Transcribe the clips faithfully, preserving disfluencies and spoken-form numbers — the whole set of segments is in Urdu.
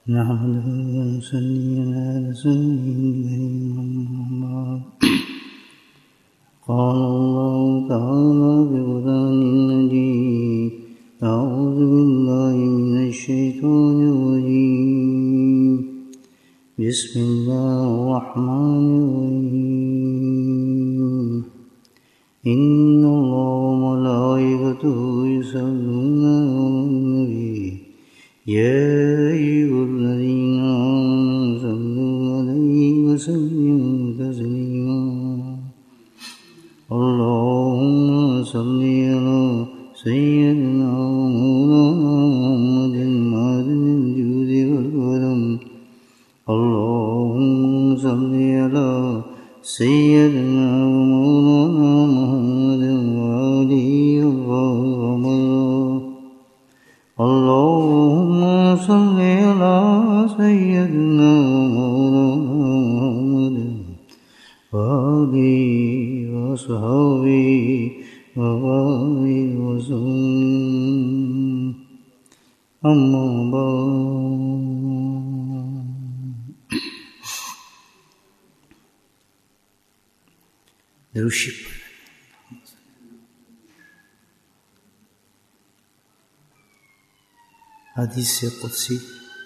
نحمده ونصلي على رسوله الكريم. قال الله تعالى في القرآن المجيد: أعوذ بالله من الشيطان الرجيم. بسم الله الرحمن الرحيم. إن الله وملائكته يصلون على النبي يا أيها الذين آمنوا صلوا عليه وسلموا تسليما. اللهم صل على سيدنا ومولانا محمد معدن الجود والكرم. اللهم صل على سيدنا ومولانا محمد وآله وصحبه. اللهم صل على سيدنا ومولانا محمد وآله وصحبه وبارك وسلم. أما بعد، درود حدیث قدسی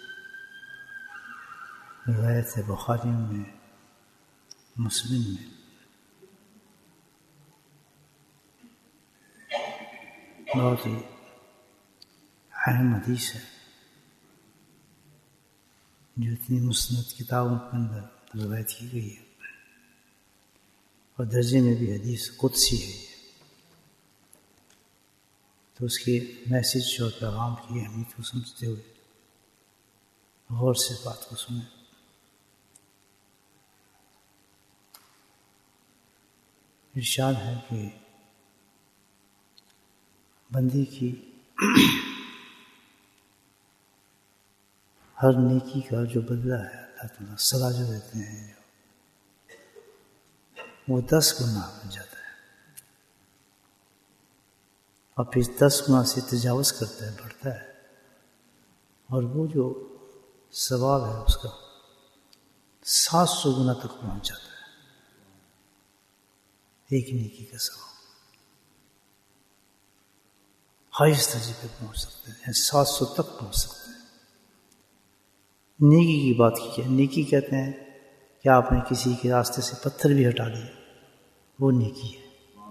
روایت ہے بخاری میں، مسلم میں. بہت ہی اہم حدیث ہے جو اتنی مسند کتابوں کے اندر روایت کی گئی ہے، اور درجے میں بھی حدیث قدسی ہے. تو اس کے میسج اور پیغام کی اہمیت کو سمجھتے ہوئے غور سے بات کو سنیں. ارشاد ہے کہ بندے کی ہر نیکی کا جو بدلہ ہے اللہ تعالیٰ سزا جو دیتے ہیں وہ دس گنا بن جاتا ہے، اور پھر دس گنا سے تجاوز کرتا ہے، بڑھتا ہے، اور وہ جو ثواب ہے اس کا سات سو گنا تک پہنچ جاتا ہے. ایک نیکی کا ثواب ہائیسٹ درجے پہ پہنچ سکتے ہیں، سات سو تک پہنچ سکتے ہیں. نیکی کی بات کی ہے. نیکی کہتے ہیں کہ آپ نے کسی کے راستے سے پتھر بھی ہٹا لیا، وہ نیکی ہے.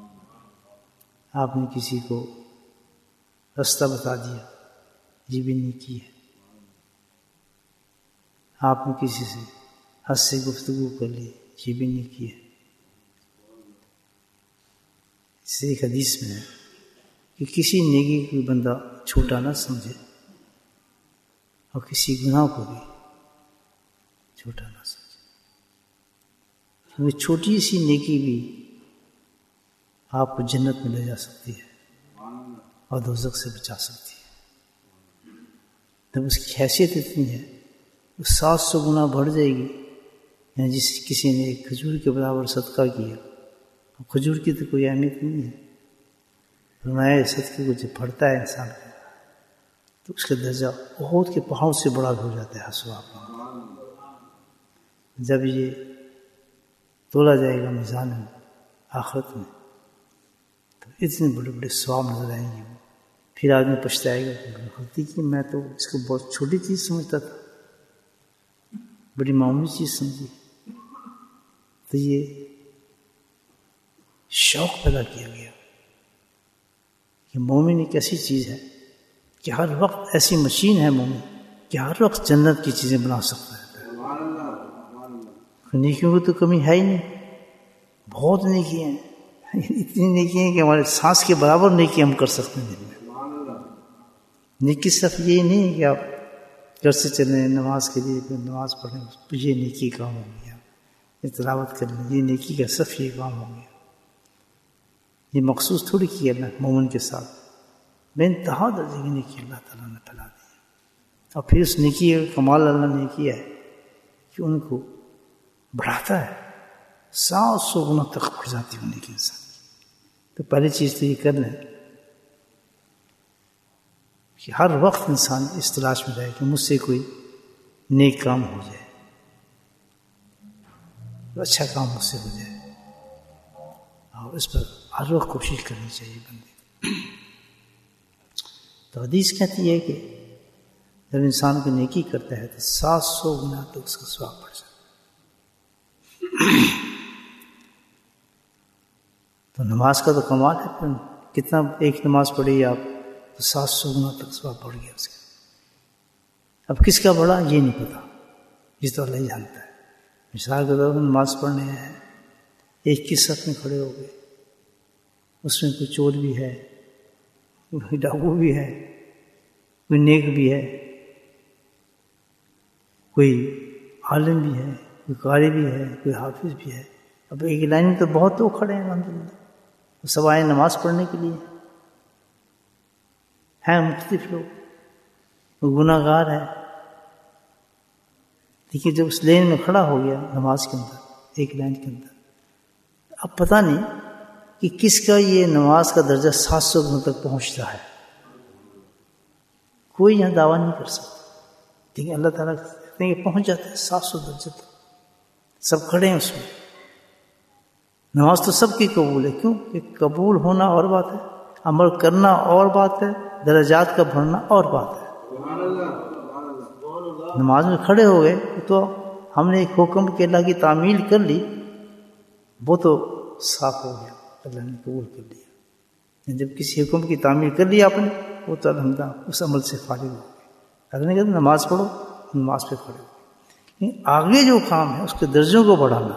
آپ نے کسی کو راستہ بتا دیا، یہ بھی نیکی ہے. آپ نے کسی سے ہنس سے گفتگو کر لی، یہ بھی نیکی ہے. اس ایک حدیث میں ہے کہ کسی نیکی کو بندہ چھوٹا نہ سمجھے اور کسی گناہ کو بھی چھوٹا نہ سمجھے، کیونکہ چھوٹی سی نیکی بھی آپ کو جنت میں لے جا سکتی ہے اور دوزخ سے بچا سکتی ہے. جب اس کی حیثیت اتنی ہے وہ سات سو گنا بڑھ جائے گی. یعنی جس کسی نے ایک کھجور کے برابر صدقہ کیا، کھجور کی تو کوئی اہمیت نہیں ہے، فرمایا صدقے کو جب بڑھتا ہے انسان کا تو اس کا درجہ احد کے پہاڑ سے بڑا بھی ہو جاتا ہے. ثواب جب یہ تولا جائے گا میزان میں آخرت میں تو اتنے بڑے بڑے ثواب نظر آئیں گے. پھر آدمی پچھتائے گا کہ غلطی کی، میں تو اس کو بہت چھوٹی چیز سمجھتا تھا، بڑی معمولی چیز سمجھی. تو یہ شوق پیدا کیا گیا کہ مومن ایک ایسی چیز ہے کہ ہر وقت ایسی مشین ہے مومن کہ ہر وقت جنت کی چیزیں بنا سکتا ہے. نیکیوں کی تو کمی ہے ہی نہیں، بہت نیکی ہیں، اتنی نیکی ہیں کہ ہمارے سانس کے برابر نیکی ہم کر سکتے ہیں دن میں. نیکی صرف یہی نہیں ہے کہ آپ گھر سے چلیں نماز کے لیے نماز پڑھیں، یہ نیکی کام ہو گیا، یہ تلاوت کر لیں، یہ نیکی کا صرف یہ کام ہو گیا. یہ مخصوص تھوڑی کی ہے اللہ مومن کے ساتھ، بے انتہا درجے کی نیکی اللہ تعالیٰ نے پھیلا دی ہے. اور پھر اس نیکی کا کمال اللہ نے کیا ہے کہ ان کو بڑھاتا ہے، سات سو گنا تک بڑھ جاتی ہے نیکی انسان. تو پہلی چیز تو یہ کر لیں کہ ہر وقت انسان اس تلاش میں رہے کہ مجھ سے کوئی نیک کام ہو جائے، اچھا کام اس سے ہو جائے، اور اس پر ہر وقت کوشش کرنی چاہیے بندے۔ تو حدیث کہتی ہے کہ جب انسان کو نیکی کرتا ہے تو سات سو گنا تک اس کا ثواب بڑھ جاتا ہے۔ تو نماز کا تو کمال ہے، پھر کتنا ایک نماز پڑھی آپ تو سات سو گنا تک ثواب بڑھ گیا اس کا۔ اب کس کا بڑا یہ نہیں پتا، یہ تو اللہ ہی جانتا ہے۔ مثال کے طور پر نماز پڑھنے ہیں، ایک کی صف میں کھڑے ہو گئے، اس میں کوئی چور بھی ہے، کوئی ڈاکو بھی ہے، کوئی نیک بھی ہے، کوئی عالم بھی ہے، کوئی قاری بھی ہے، کوئی حافظ بھی ہے۔ اب ایک لائن میں تو بہت لوگ کھڑے ہیں الحمدللہ، وہ سب آئے نماز پڑھنے کے لیے، ہیں مختلف لوگ، وہ گناہ گار ہے، لیکن جب اس لین میں کھڑا ہو گیا نماز کے اندر، ایک لائن کے اندر، اب پتہ نہیں کہ کس کا یہ نماز کا درجہ سات سو گنوں تک پہنچتا ہے، کوئی یہاں دعویٰ نہیں کر سکتا، لیکن اللہ تعالیٰ کہتے ہیں کہ پہنچ جاتا ہے سات سو درجے تک، سب کھڑے ہیں اس میں۔ نماز تو سب کی قبول ہے، کیوں کہ قبول ہونا اور بات ہے، عمل کرنا اور بات ہے، درجات کا بڑھنا اور بات ہے۔ نماز میں کھڑے ہو گئے تو ہم نے ایک حکم کے اللہ کی تعمیل کر لی، وہ تو صاف ہو گیا، اللہ نے قبول کر لیا۔ جب کسی حکم کی تعمیل کر لی آپ نے، وہ تو الحمدللہ اس عمل سے فارغ ہو گئے۔ اللہ نے کہا نماز پڑھو، نماز پہ کھڑے ہو۔ آگے جو کام ہے اس کے درجوں کو بڑھانا،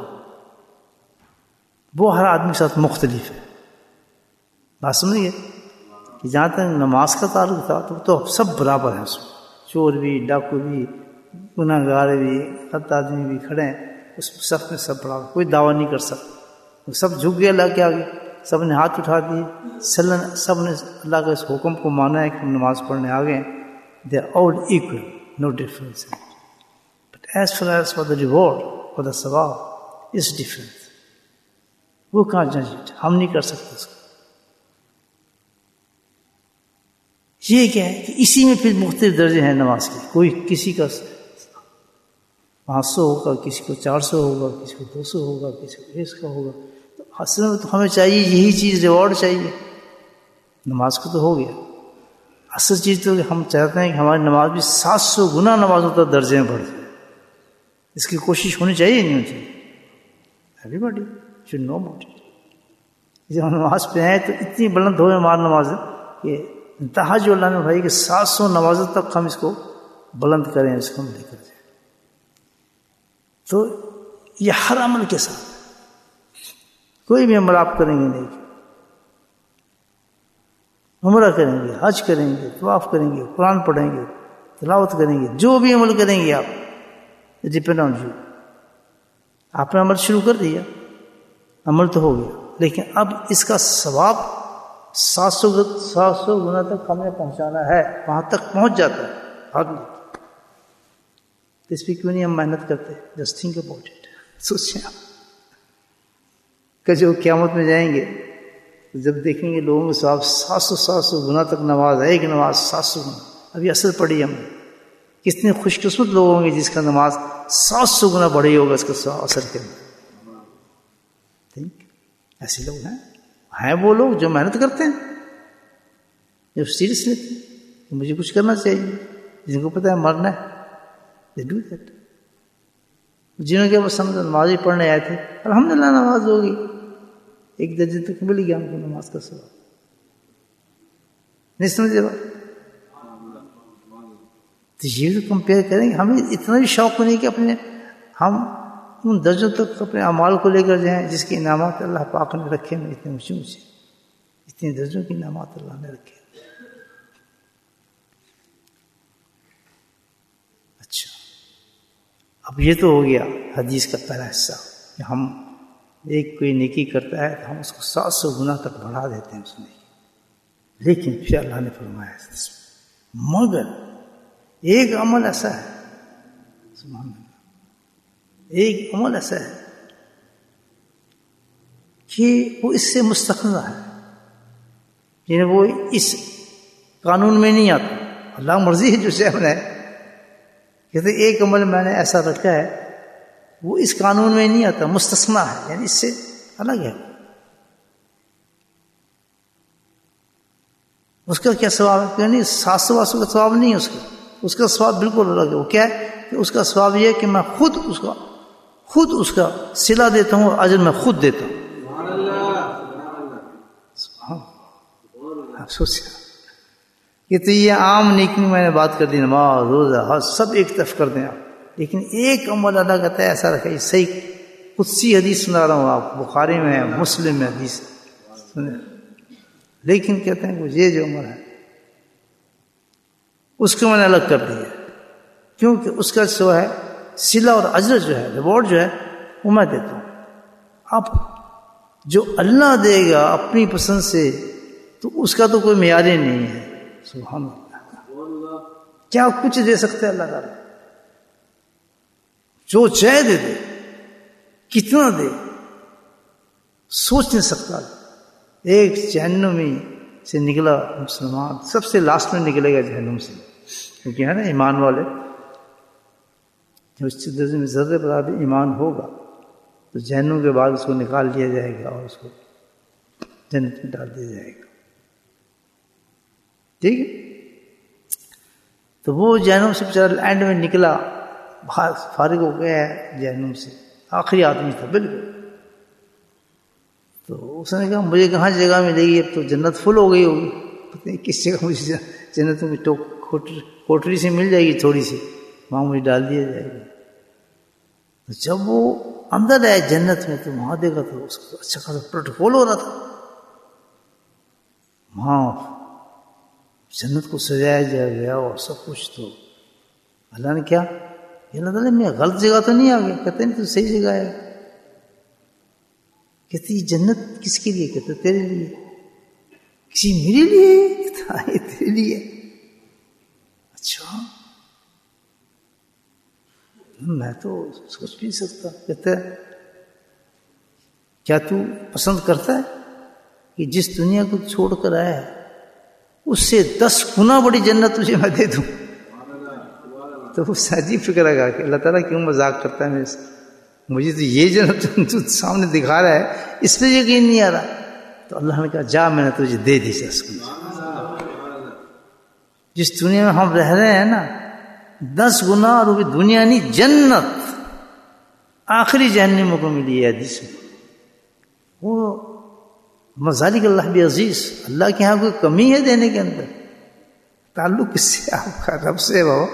وہ ہر آدمی کے ساتھ مختلف ہے۔ بات سمجھیے کہ جہاں تک نماز کا تعلق تھا تو تو سب برابر ہیں، اس میں چور بھی، ڈاکو بھی، گناہ گار بھی، غلط آدمی بھی کھڑے ہیں اس صف میں، سب برابر، کوئی دعویٰ نہیں کر سکتا۔ سب جھک گئے اللہ کے آگے، سب نے ہاتھ اٹھا دیے، سب نے اللہ کے اس حکم کو مانا ہے کہ ہم نماز پڑھنے آ گئے۔ They are all equal, no difference, but as far as far the reward for the ثواب از ڈفرنٹ۔ وہ کہاں جج، ہم نہیں کر سکتے اس کو۔ یہ کیا ہے کہ اسی میں پھر مختلف درجے ہیں نماز کے، کوئی کسی کا پانچ سو ہوگا، کسی کو چار سو ہوگا، کسی کو دو سو ہوگا، کسی کو ایک کا ہوگا۔ تو اصل میں تو ہمیں چاہیے یہی چیز، ریوارڈ چاہیے۔ نماز کو تو ہو گیا، اصل چیز تو کہ ہم چاہتے ہیں کہ ہماری نماز بھی سات سو گنا نمازوں تک درجے میں بڑھ جائے، اس کی کوشش ہونی چاہیے، نہیں ہونی چاہیے؟ Everybody should know about it. جب ہم نماز پہ آئے تو اتنی بلند ہو ہماری نماز کہ انتہا جو اللہ نے بھائی کہ سات سو نمازوں تک ہم اس کو بلند کریں، اس کو ہم لے کر جائیں۔ تو یہ ہر عمل کے ساتھ، کوئی بھی عمل آپ کریں گے نہیں، عمرہ کریں گے، حج کریں گے، طواف کریں گے، قرآن پڑھیں گے، تلاوت کریں گے، جو بھی عمل کریں گے آپ، ڈپینڈ آن یو۔ آپ نے عمل شروع کر دیا، عمل تو ہو گیا، لیکن اب اس کا ثواب سات سو سات سو گنا تک ہمیں پہنچانا ہے، وہاں تک پہنچ جاتا ہے آدمی۔ اس پہ کیوں نہیں ہم محنت کرتے؟ جسٹ تھنک اباؤٹ اٹ، سوچیں آپ کہ جو قیامت میں جائیں گے جب دیکھیں گے لوگوں کے ثواب سات سو سات سو گنا تک نماز ہے، ایک نماز سات سو گنا۔ ابھی اثر پڑی ہم نے، کتنے خوش قسمت لوگ ہوں گے جس کا نماز سات سو گنا بڑھی ہوگا اس کا اثر کے اندر۔ ٹھیک، ایسے لوگ ہیں ہیں وہ لوگ جو محنت کرتے ہیں، جو سیریس لیتے ہیں کہ مجھے کچھ کرنا چاہیے، جن کو پتہ ہے مرنا ہے، they do that۔ جنہوں کے بس ہم نماز ہی پڑھنے آئے تھے، الحمدللہ نماز ہوگی، ایک درجے تک مل گیا ہم کو نماز کا ثواب۔ نہیں سمجھے بات؟ تو یہ تو کمپیئر کریں گے، ہمیں اتنا بھی شوق نہیں کہ اپنے ہم ان درجوں تک اپنے اعمال کو لے کر جائیں جس کی انعامات اللہ پاک نے رکھے ہیں، اتنے اونچے اونچے، اتنے درجوں کی انعامات اللہ نے رکھے۔ اچھا، اب یہ تو ہو گیا حدیث کا پہلا حصہ کہ ہم ایک کوئی نیکی کرتا ہے تو ہم اس کو سات سو گنا تک بڑھا دیتے ہیں اس نیکی۔ لیکن پھر اللہ نے فرمایا مگر ایک عمل ایسا ہے، سبحان اللہ، ایک عمل ایسا ہے کہ وہ اس سے مستقل ہے، یعنی وہ اس قانون میں نہیں آتا۔ اللہ مرضی ہے جو چاہے بنائے کہتے ایک عمل میں نے ایسا رکھا ہے وہ اس قانون میں نہیں آتا، مستثنا ہے، یعنی اس سے الگ ہے. اس کا کیا ثواب ہے؟ کہ نہیں سات سو واسو کا ثواب نہیں ہے اس کا، اس کا ثواب بالکل الگ ہے. وہ کیا ہے کہ اس کا ثواب یہ ہے کہ میں خود اس کا خود اس کا صلہ دیتا ہوں اور اجر میں خود دیتا ہوں. افسوس یہ تو یہ عام نیکی میں نے بات کر دی، نماز روزہ حج سب ایک طرف کر دیں آپ، لیکن ایک عمل اللہ کہتا ہے ایسا رکھے. صحیح قدسی حدیث سنا رہا ہوں آپ، بخاری میں ہے، مسلم میں حدیث سنیں. لیکن کہتے ہیں کہ یہ جو عمل ہے اس کو میں نے الگ کر دیا، کیونکہ اس کا جو ہے صلہ اور اجر جو ہے، ریوارڈ جو ہے وہ میں دیتا ہوں. اب جو اللہ دے گا اپنی پسند سے تو اس کا تو کوئی معیار ہی نہیں ہے. سبحان اللہ، کیا کچھ دے سکتے اللہ تعالیٰ، جو چاہے دے دے، کتنا دے سوچ نہیں سکتا. ایک جہنمی سے نکلا مسلمان، سب سے لاسٹ میں نکلے گا جہنم سے، کیونکہ ہے نا ایمان والے جو اس درجے میں ذرے برابر ایمان ہوگا تو جہنم کے بعد اس کو نکال لیا جائے گا اور اس کو جنت میں ڈال دیا جائے گا. ٹھیک ہے، تو وہ جہنم سے بیچارہ اینڈ میں نکلا، فارغ ہو گیا ہے جہنم سے، آخری آدمی تھا بالکل. تو اس نے کہا مجھے کہاں جگہ ملے گی، اب تو جنت فل ہو گئی ہوگی، پتہ نہیں کس جگہ مجھے جنت میں کوٹری سے مل جائے گی تھوڑی سی، وہاں مجھے ڈال دیا جائے گا. تو جب وہ اندر آئے جنت میں تو وہاں دیکھا تو اس کو اچھا خاصا پروٹوکول ہو رہا تھا. وہاں جنت کو سجایا جا گیا اور سب کچھ. تو اللہ نے کیا، اللہ تعالیٰ میں غلط جگہ تو نہیں آ گیا؟ کہتے نہیں تو صحیح جگہ ہے. کہتے یہ جنت کس کے لیے؟ کہتے تیرے لیے. کسی میرے لیے؟ کہتا ہے تیرے لیے. اچھا میں تو سوچ بھی سکتا. کہتا ہے کیا تو پسند کرتا ہے کہ جس دنیا کو چھوڑ کر آیا ہے اس سے دس گنا بڑی جنت تجھے میں دے دوں؟ تو وہ عجیب فکر لگا کہ اللہ تعالیٰ کیوں مذاق کرتا ہے میرے سے، مجھے تو یہ جنت تو سامنے دکھا رہا ہے، اس پہ یقین نہیں آ رہا. تو اللہ نے کہا جا میں نے تجھے دے دی دس گنا. جس دنیا میں ہم رہ رہے ہیں نا دس گنا، اور وہ بھی دنیا نہیں جنت آخری جہنم کو ملی ہے حدیث میں. وہ مذالک اللہ بھی عزیز، اللہ کے ہاں کوئی کمی ہے دینے کے اندر؟ تعلق کس سے؟ آپ کا رب سے. وہ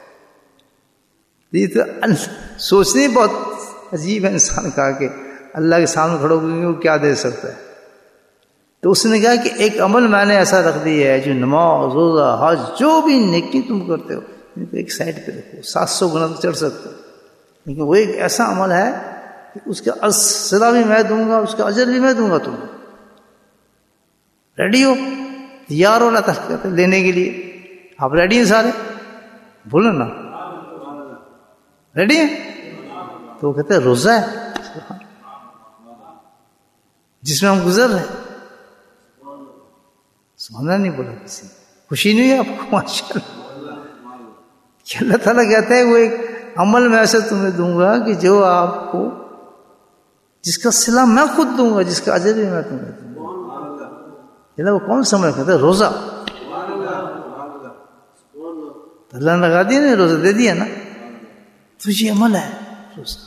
یہ تو سوچنے بہت عجیب ہے انسان کا کہ اللہ کے سامنے کھڑو گے وہ کیا دے سکتا ہے. تو اس نے کہا کہ ایک عمل میں نے ایسا رکھ دیا ہے جو نماز روزہ حج جو بھی نیکی تم کرتے ہو ان کو ایک سائڈ پہ رکھو، سات سو گنا تو چڑھ سکتے ہو، لیکن وہ ایک ایسا عمل ہے کہ اس کا صلہ بھی میں دوں گا، اس کا اجر بھی میں دوں گا. تم ریڈی ہو؟ تیار ہو؟ اللہ تعالیٰ کہتے لینے کے لیے. آپ ریڈی ہیں سارے؟ بولو نا ریڈی ہیں؟ تو وہ کہتے ہیں روزہ ہے جس میں ہم گزر رہے ہیں. سمجھنا نہیں بولا کسی، خوشی نہیں ہے آپ کو؟ ماشاء اللہ کہ اللہ تعالیٰ کہتا ہے وہ ایک عمل میں ایسا تمہیں دوں گا کہ جو آپ کو، جس کا صلہ میں خود دوں گا، جس کا اجر بھی میں تمہیں دوں گا. وہ کون سا عمل کہتا ہے؟ روزہ. تو اللہ نے لگا دیا نا، روزہ دے دیا نا، تو یہ عمل ہے روزہ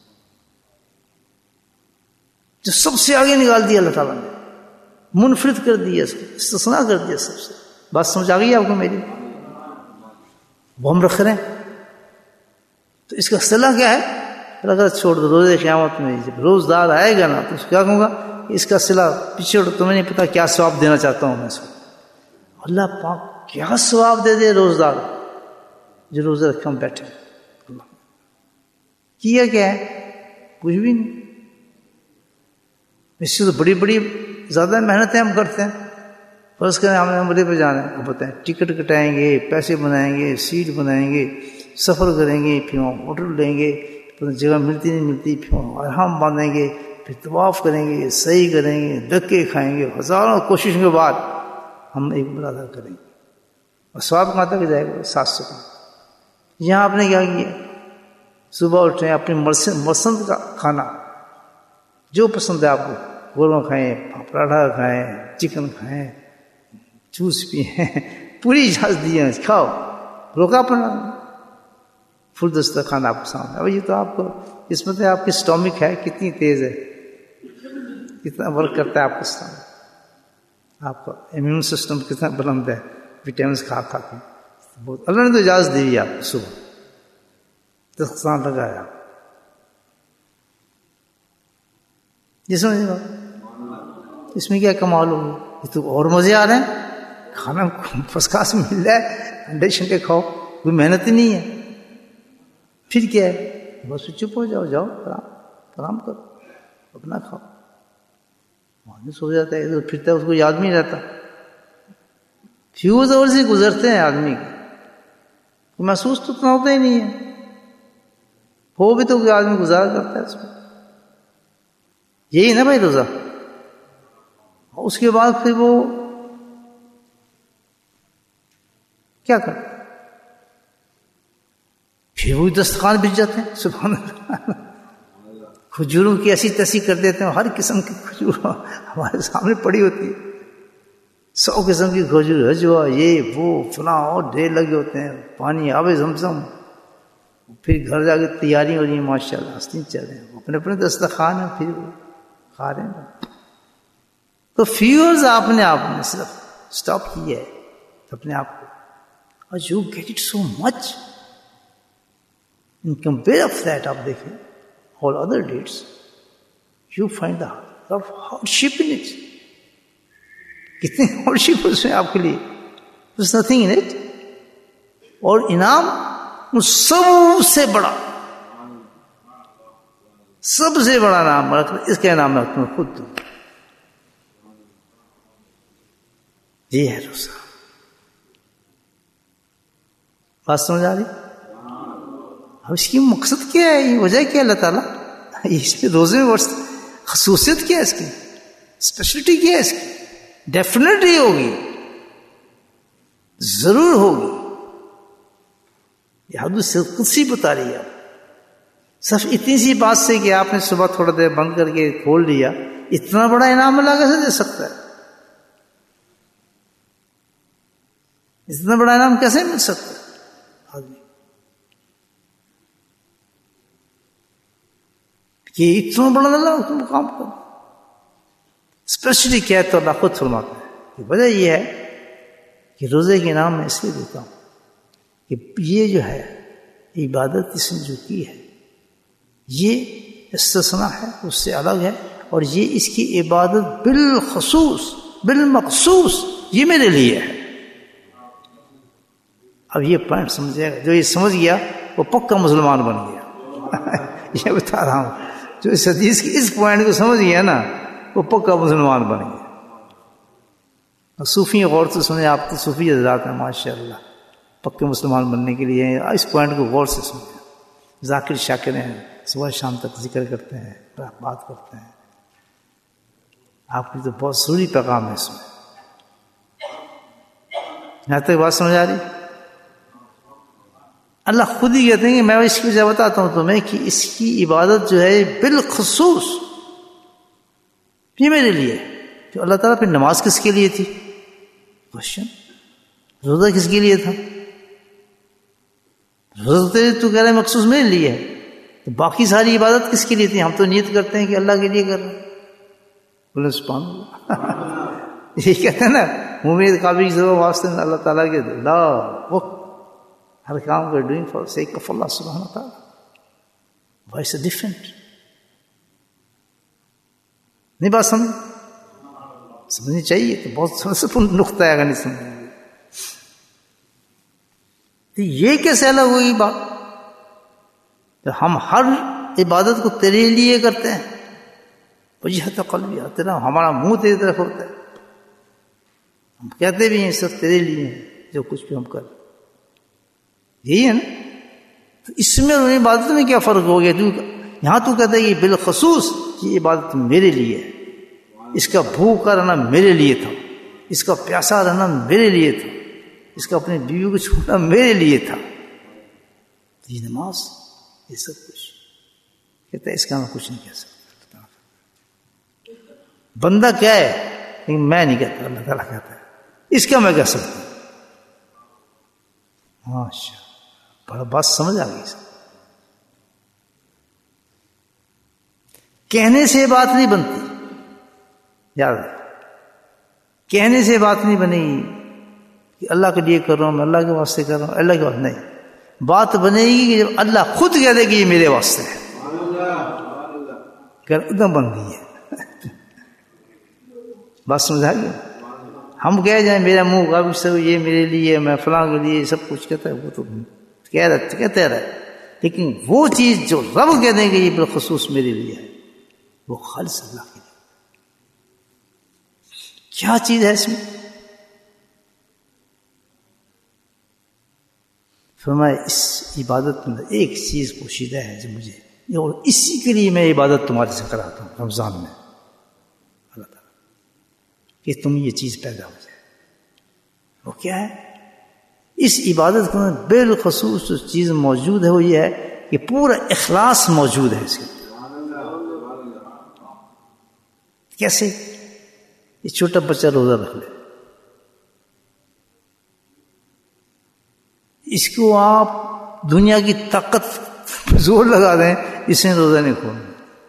جو سب سے آگے نکال دیا اللہ تعالیٰ نے، منفرد کر دیا، اس کو استثناء کر دیا سب سے. بات سمجھ آ گئی آپ کو میری؟ وہ ہم رکھ رہے ہیں تو اس کا صلہ کیا ہے؟ اگر چھوڑ دو، روزے قیامت میں جب روزدار آئے گا نا تو اس کو کیا کہوں گا؟ اس کا صلہ پیچھے، تمہیں نہیں پتا کیا ثواب دینا چاہتا ہوں میں اس کو. اللہ پاک کیا ثواب دے دے روزدار جو روزہ رکھے ہم بیٹھے. کیا کیا ہے؟ کچھ بھی نہیں. اس سے تو بڑی بڑی زیادہ محنتیں ہم کرتے ہیں. فرض کریں ہم نے عمرے پہ جانا ہے، اب بتائیں ٹکٹ کٹائیں گے، پیسے بنائیں گے، سیٹ بنائیں گے، سفر کریں گے، پھر وہاں ہوٹل لیں گے، پھر جگہ ملتی نہیں ملتی، پھر وہاں احرام باندھیں گے، پھر طواف کریں گے، صحیح کریں گے، دھکے کھائیں گے، ہزاروں کوششوں کے بعد ہم ایک برادر کریں گے اور ثواب کہاں تک جائے گا؟ سات سو کا. یہاں آپ نے کیا کیا؟ صبح اٹھے اپنی پسند کا کھانا جو پسند ہے آپ کو، گولوں کھائیں، پراٹھا کھائیں، چکن کھائیں، جوس پئیں، پوری اجازت دی ہے، کھاؤ، روکا اپنا فل دسترخوان آپ کو سامنے. اب یہ تو آپ کو قسمت ہے، آپ کی اسٹومک ہے کتنی تیز ہے، کتنا ورک کرتا ہے آپ کا سامنے، آپ کا امیون سسٹم کتنا بلند ہے وٹامنس کھا کھا کے. بہت اللہ نے تو اجازت دی ہے آپ کو، صبح دسترخوان لگایا. یہ سمجھے گا اس میں کیا کمال ہوگی؟ یہ تو اور مزے آ رہے ہیں، کھانا فرسٹ کلاس مل رہا ہے، انڈے شنڈے کھاؤ، کوئی محنت ہی نہیں ہے. پھر کیا ہے؟ بس چپ ہو جاؤ، جاؤ آرام آرام کرو، اپنا کھاؤ. وہاں سو جاتا ہے، ادھر پھرتا ہے، اس کو یاد نہیں رہتا. فیوز اور سے گزرتے ہیں آدمی کے، محسوس تو اتنا ہوتا ہی نہیں ہے، ہو بھی تو کوئی آدمی گزار کرتا ہے اس میں. یہی نا بھائی روزہ. اس کے بعد پھر وہ کیا کرتا، پھر وہی دسترخوان بچ جاتے ہیں. سبحان اللہ، کھجوروں کی ایسی تیسی کر دیتے ہیں، ہر قسم کی کھجور ہمارے سامنے پڑی ہوتی ہے، سو قسم کی کھجور، ہجوا، یہ وہ فلاں، اور ڈھیر لگے ہوتے ہیں، پانی آب زمزم. پھر گھر جا کے تیاری ہو رہی ہے، ماشاء اللہ ہنستے چل رہے ہیں، اپنے اپنے دسترخوان ہیں، پھر وہ کھا رہے ہیں. تو فیورز آپ نے آپ نے صرف اسٹاپ کیا ہے اپنے آپ کو، اور you get it so much in compare of that. آپ دیکھیں all other dates, you find the lot of hardship in it. کتنی hardship اس میں آپ کے لیے، there's nothing in it. اور انعام سب سے بڑا، سب سے بڑا نام اس کا نام ہے تمہیں خود دوں. یہ ہے روزہ. بات سمجھ آ رہی؟ اب اس کی مقصد کیا ہے، یہ وجہ کیا ہے اللہ تعالیٰ اس کے روزے میں خصوصیت کیا ہے، اس کی اسپیشلٹی کیا ہے، اس کی ڈیفینیٹلی ہوگی، ضرور ہوگی. یہ حدیث قدسی بتا رہی ہے. آپ صرف اتنی سی بات سے کہ آپ نے صبح تھوڑا دیر بند کر کے کھول لیا، اتنا بڑا انعام اللہ کیسے دے سکتا ہے؟ اتنا بڑا انعام کیسے مل سکتا ہے آدمی کہ اتنا بڑا اللہ تم کام کرو؟ اسپیشلی کیا ہے تو اللہ خود فرماتا ہے کہ وجہ یہ ہے کہ روزے کے انعام میں اس لیے دیتا ہوں کہ یہ جو ہے عبادت اس نے جو کی ہے یہ استثناء ہے، اس سے الگ ہے، اور یہ اس کی عبادت بالخصوص بالمخصوص یہ میرے لیے ہے. اب یہ پوائنٹ سمجھے گا، جو یہ سمجھ گیا وہ پکا مسلمان بن گیا. یہ بتا رہا ہوں، جو اس حدیث کی اس پوائنٹ کو سمجھ گیا نا وہ پکا مسلمان بن گیا. صوفی غور سے سنیں، آپ تو صوفی حضرات ہیں ماشاء اللہ، پکے مسلمان بننے کے لیے اس پوائنٹ کو غور سے سنیں. ذاکر شاکر ہیں، صبح شام تک ذکر کرتے ہیں، بات کرتے ہیں. آپ کی تو بہت ضروری پیغام ہے اس میں. یہاں تک بات سمجھ آ رہی؟ اللہ خود ہی کہتے ہیں کہ میں اس کی وجہ بتاتا ہوں تمہیں کہ اس کی عبادت جو ہے بالخصوص یہ میرے لیے. تو اللہ تعالیٰ پھر نماز کس کے لیے تھی؟ کوشچن. روزہ کس کے لیے تھا؟ روزہ تو کہہ رہے مخصوص میرے لیے ہے، تو باقی ساری عبادت کس کے لیے تھی؟ ہم تو نیت کرتے ہیں کہ اللہ کے لیے کر رہے ہیں. بولے سبحان اللہ. یہ کہتے ہیں نا امید قابل ضرور واسطے اللہ تعالیٰ کے لا وہ ہر کام کو doing for sake of Allah سبحانہ تعالیٰ. Vice different. نہیں بات سمجھ سمجھنی چاہیے، تو بہت سمجھ نقطہ ہے اگر نہیں سمجھ. تو یہ کیسے الگ ہوئی بات؟ تو ہم ہر عبادت کو تیرے لیے کرتے ہیں، وجہت قلبی تیرا، ہمارا منہ تیری طرف ہوتا ہے، ہم کہتے بھی ہیں سب تیرے لیے ہیں جو کچھ بھی ہم کریں. یہی ہے نا. تو اس میں اور عبادت میں کیا فرق ہو گیا؟ تو یہاں تو کہتا ہے کہ بالخصوص یہ عبادت میرے لیے ہے، اس کا بھوکا رہنا میرے لیے تھا، اس کا پیاسا رہنا میرے لیے تھا، اس کا اپنی بیوی کو چھوڑنا میرے لیے تھا. یہ نماز، یہ سب کچھ. کہتا ہے اس کا میں کچھ نہیں کہہ سکتا. بندہ کیا ہے لیکن میں نہیں کہتا، اللہ تعالیٰ کہتا ہے اس کا میں کہہ سکتا ہوں. ماشاء بڑا بات سمجھ آ گئی. کہنے سے بات نہیں بنتی، یاد ہے، کہنے سے بات نہیں بنے گی کہ اللہ کے لیے کر رہا ہوں، میں اللہ کے واسطے کر رہا ہوں، اللہ کے واسطے نہیں. بات بنے گی کہ جب اللہ خود کہہ دے کہ یہ میرے واسطے ہے، ایک دم بن گئی ہے. بات سمجھا گیا. ہم کہہ جائیں میرا منہ کافی سب یہ میرے لیے، میں فلاں کے لیے، سب کچھ کہتا ہے، وہ تو کہہ رہا کہتے رہے، لیکن وہ چیز جو رب کہہ دیں گے یہ بالخصوص میرے لیے ہے، وہ خالص اللہ کے لیے. کیا چیز ہے اس میں؟ فرمایا اس عبادت میں ایک چیز پوشیدہ ہے جو مجھے، اور اسی کے لیے میں عبادت تمہارے سے کراتا ہوں رمضان میں، اللہ تعالیٰ کہ تم یہ چیز پیدا ہو جائے. وہ کیا ہے؟ اس عبادت میں بالخصوص جو چیز موجود ہے وہ یہ ہے کہ پورا اخلاص موجود ہے اس کے. کیسے؟ یہ چھوٹا بچہ روزہ رکھ لے، اس کو آپ دنیا کی طاقت زور لگا دیں، اس نے روزہ نہیں کھولنا،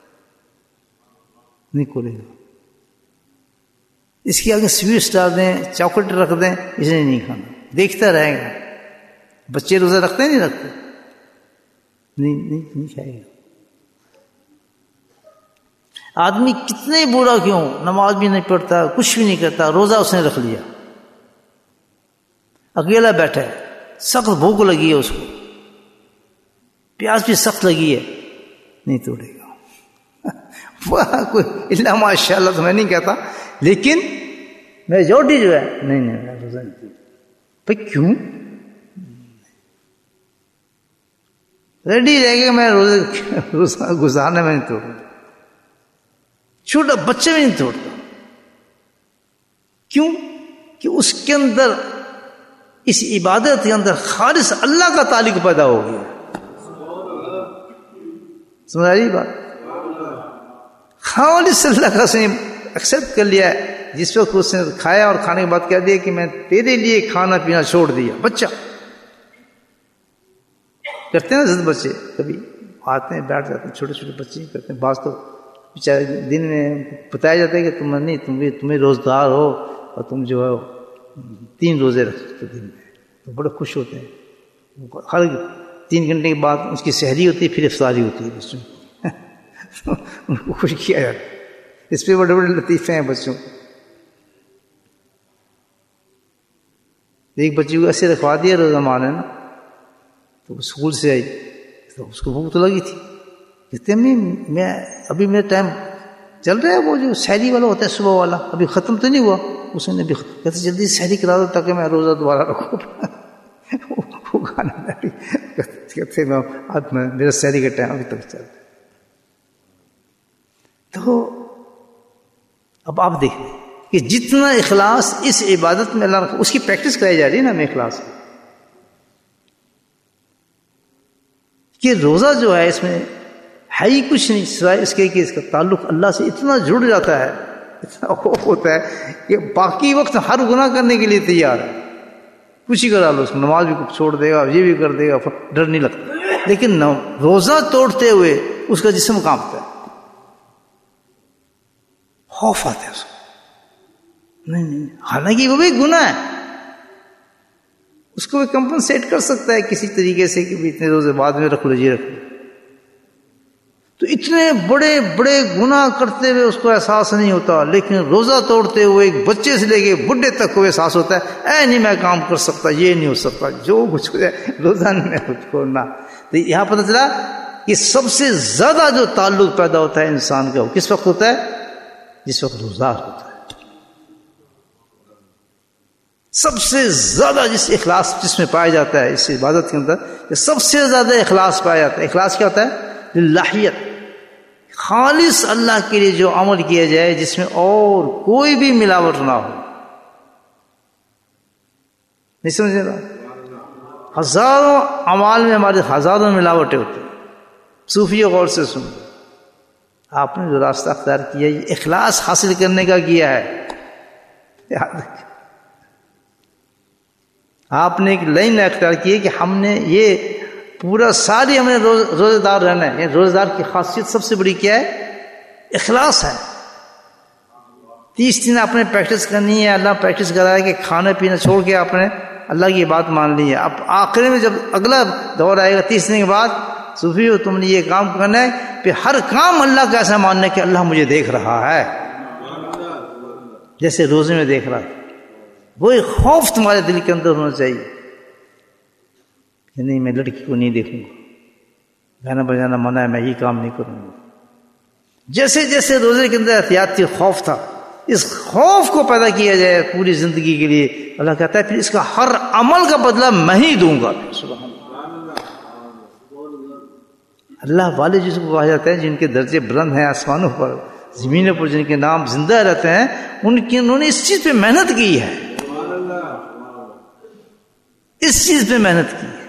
نہیں کھولے گا. اس کے آگے سویٹس ڈال دیں، چاکلیٹ رکھ دیں، اس نے نہیں کھانا، دیکھتا رہے گا. بچے روزہ رکھتے ہیں نہیں رکھتے؟ نہیں نہیں نہیں کھائے گا. آدمی کتنے برا کیوں، نماز بھی نہیں پڑھتا، کچھ بھی نہیں کرتا، روزہ اس نے رکھ لیا، اکیلا بیٹھا ہے، سخت بھوک لگی ہے، اس کو پیاس بھی سخت لگی ہے، نہیں توڑے گا. وہ کوئی اللہ ماشاء اللہ تو میں نہیں کہتا، لیکن میجورٹی جو ہے نہیں نہیں میں روزہ نہیں توڑتا. بھائی کیوں؟ ریڈی رہ گیا میں روزے روزہ گزارنے میں نہیں توڑتا. چھوٹا بچہ بھی نہیں توڑتا. کیوں؟ کہ اس کے اندر، اس عبادت کے اندر خالص اللہ کا تعلق پیدا ہو گیا. سمجھ رہی بات؟ خالص اللہ کا اس نے ایکسپٹ کر لیا ہے. جس وقت اس نے کھایا اور کھانے کے بعد کہہ دیا کہ میں تیرے لیے کھانا پینا چھوڑ دیا. بچہ کرتے ہیں نا ضد، بچے کبھی آتے ہیں بیٹھ جاتے ہیں، چھوٹے چھوٹے بچے کرتے ہیں. بعض تو بیچارے دن میں بتایا جاتا ہے کہ تم نہیں، تم بھی تمہیں روزگار ہو اور تم جو ہے تین روزے رکھتے دن میں، تو بڑے خوش ہوتے ہیں. ہر تین گھنٹے کے بعد اس کی سحری ہوتی ہے، پھر افطاری ہوتی ہے بچوں ان کو خوش کیا جاتا ہے. اس پہ بڑے بڑے لطیفے ہیں بچوں. ایک بچی کو ایسے رکھوا دیا روزہ مانے نا، تو اسکول سے آئی تو اس کو بھوک تو لگی تھی. کہتے ہیں میں ابھی میرا ٹائم چل رہا ہے، وہ جو سحری والا ہوتا ہے صبح والا ابھی ختم تو نہیں ہوا. اس نے بھی کہتے جلدی سحری کرا دو تاکہ میں روزہ دوبارہ رکھوں. وہ کھانا بیٹھی کہتے میں آج میں میرا سحری کا ٹائم ابھی تک چل رہا ہے. تو اب آپ دیکھیں کہ جتنا اخلاص اس عبادت میں اللہ اس کی پریکٹس کرائی جا رہی ہے نا ہمیں اخلاص کی، کہ روزہ جو ہے اس میں ہے ہی کچھ نہیں سوائے اس کے کہ اس کا تعلق اللہ سے اتنا جڑ جاتا ہے، اتنا ہوتا ہے کہ باقی وقت ہر گناہ کرنے کے لیے تیار ہے. کچھ ہی کرا لو، اس کو نماز بھی چھوڑ دے گا، یہ بھی کر دے گا، ڈر نہیں لگتا. لیکن روزہ توڑتے ہوئے اس کا جسم کانپتا ہے، خوف آتا ہے اس کو. نہیں نہیں، حالانکہ وہ بھی گناہ ہے، اس کو بھی کمپنسیٹ کر سکتا ہے کسی طریقے سے کہ اتنے روزے بعد میں رکھ لو، یہ رکھ لو. تو اتنے بڑے بڑے گناہ کرتے ہوئے اس کو احساس نہیں ہوتا، لیکن روزہ توڑتے ہوئے ایک بچے سے لے کے بڈھے تک کو احساس ہوتا ہے اے نہیں میں کام کر سکتا، یہ نہیں ہو سکتا، جو کچھ ہو جائے روزہ نہیں چھوڑنا. تو یہاں پتہ چلا کہ سب سے زیادہ جو تعلق پیدا ہوتا ہے انسان کا وہ کس وقت ہوتا ہے؟ جس وقت روزدار ہوتا ہے. سب سے زیادہ جس اخلاص جس میں پایا جاتا ہے اس عبادت کے اندر، سب سے زیادہ اخلاص پایا جاتا ہے. اخلاص کیا ہوتا ہے؟ للہیت، خالص اللہ کے لیے جو عمل کیا جائے جس میں اور کوئی بھی ملاوٹ نہ ہو. نہیں سمجھے گا؟ ہزاروں اعمال میں ہمارے ہزاروں ملاوٹیں ہوتی ہیں. صوفیوں غور سے سن، آپ نے جو راستہ اختیار کیا یہ اخلاص حاصل کرنے کا کیا ہے. یاد رکھیں، آپ نے ایک لائن اختیار کی ہے کہ ہم نے یہ پورا سال ہی ہم نے روزے دار رہنا ہے. یعنی روزے دار کی خاصیت سب سے بڑی کیا ہے؟ اخلاص ہے. تیس دن آپ نے پریکٹس کرنی ہے. اللہ پریکٹس کرایا کہ کھانا پینا چھوڑ کے آپ نے اللہ کی بات مان لی ہے. اب آخر میں جب اگلا دور آئے گا تیس دن کے بعد، صوفی ہو تم نے یہ کام کرنا ہے، پھر ہر کام اللہ کا ایسا ماننا ہے کہ اللہ مجھے دیکھ رہا ہے جیسے روزے میں دیکھ رہا ہے. وہی خوف تمہارے دل کے اندر ہونا چاہیے کہ نہیں میں لڑکی کو نہیں دیکھوں گا، گانا بجانا منع ہے، میں یہ کام نہیں کروں گا. جیسے جیسے روزے کے اندر احتیاطی خوف تھا، اس خوف کو پیدا کیا جائے پوری زندگی کے لیے. اللہ کہتا ہے پھر اس کا ہر عمل کا بدلہ میں ہی دوں گا. سبحان اللہ. اللہ والے جس کو کہا جاتے ہیں جن کے درجے بلند ہیں آسمانوں پر زمینوں پر، جن کے نام زندہ رہتے ہیں، ان کی انہوں نے اس چیز پہ محنت کی ہے، اس چیز پہ محنت کی ہے.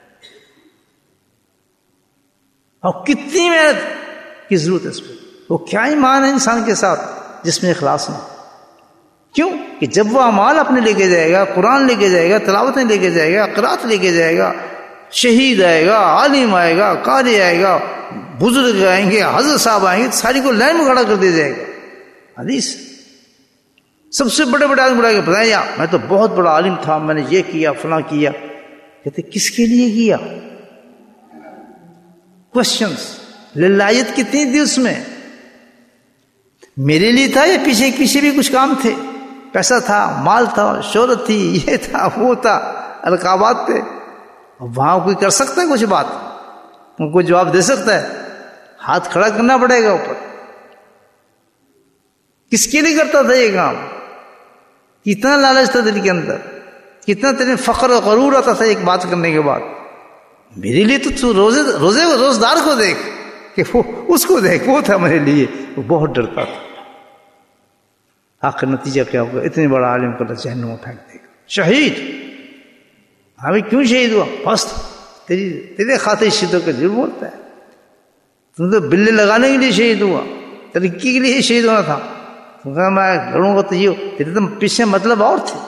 اور کتنی محنت کی ضرورت ہے اس پہ. وہ کیا ایمان ہے انسان کے ساتھ جس میں اخلاص نہ. کیوں کہ جب وہ اعمال اپنے لے کے جائے گا، قرآن لے کے جائے گا، تلاوتیں لے کے جائے گا، قرات لے کے جائے گا، شہید آئے گا، عالم آئے گا، قاری آئے گا، بزرگ آئیں گے، حضرت صاحب آئیں گے، ساری کو لائن میں کھڑا کر دیا جائے گا. حدیث سب سے بڑے بڑے آدمی بڑھا کے بتایا میں تو بہت بڑا عالم تھا، میں نے یہ کیا فلاں کیا. کہتے کس کے لیے کیا؟ کوشچنس. للہیت کتنی تھی اس میں؟ میرے لیے تھا یا پیچھے پیچھے بھی کچھ کام تھے؟ پیسہ تھا، مال تھا، شہرت تھی، یہ تھا وہ تھا، القابات تھے. وہاں کوئی کر سکتا ہے کچھ بات؟ ان کو جواب دے سکتا ہے؟ ہاتھ کھڑا کرنا پڑے گا اوپر. کس کے لیے کرتا تھا یہ کام؟ کتنا لالچ تھا دل کے اندر، کتنا تیرے فخر و غرور آتا تھا ایک بات کرنے کے بعد. میرے لیے تو تو روزے روزے روزدار کو دیکھ کہ وہ اس کو دیکھ، وہ تھا میرے لیے. وہ بہت ڈرتا تھا. آخر نتیجہ کیا ہوگا؟ اتنے بڑا عالم کو جہنم میں پھینک دے گا. شہید. ہمیں کیوں شہید ہوا؟ بس تیری تیرے خاطر شہیدوں کا جرم بولتا ہے. تم تو بلے لگانے کے لیے شہید ہوا، ترقی کے لیے شہید ہونا تھا. تم کہا میں لڑوں گا تو یہ، تیرے تو پیچھے مطلب اور تھے.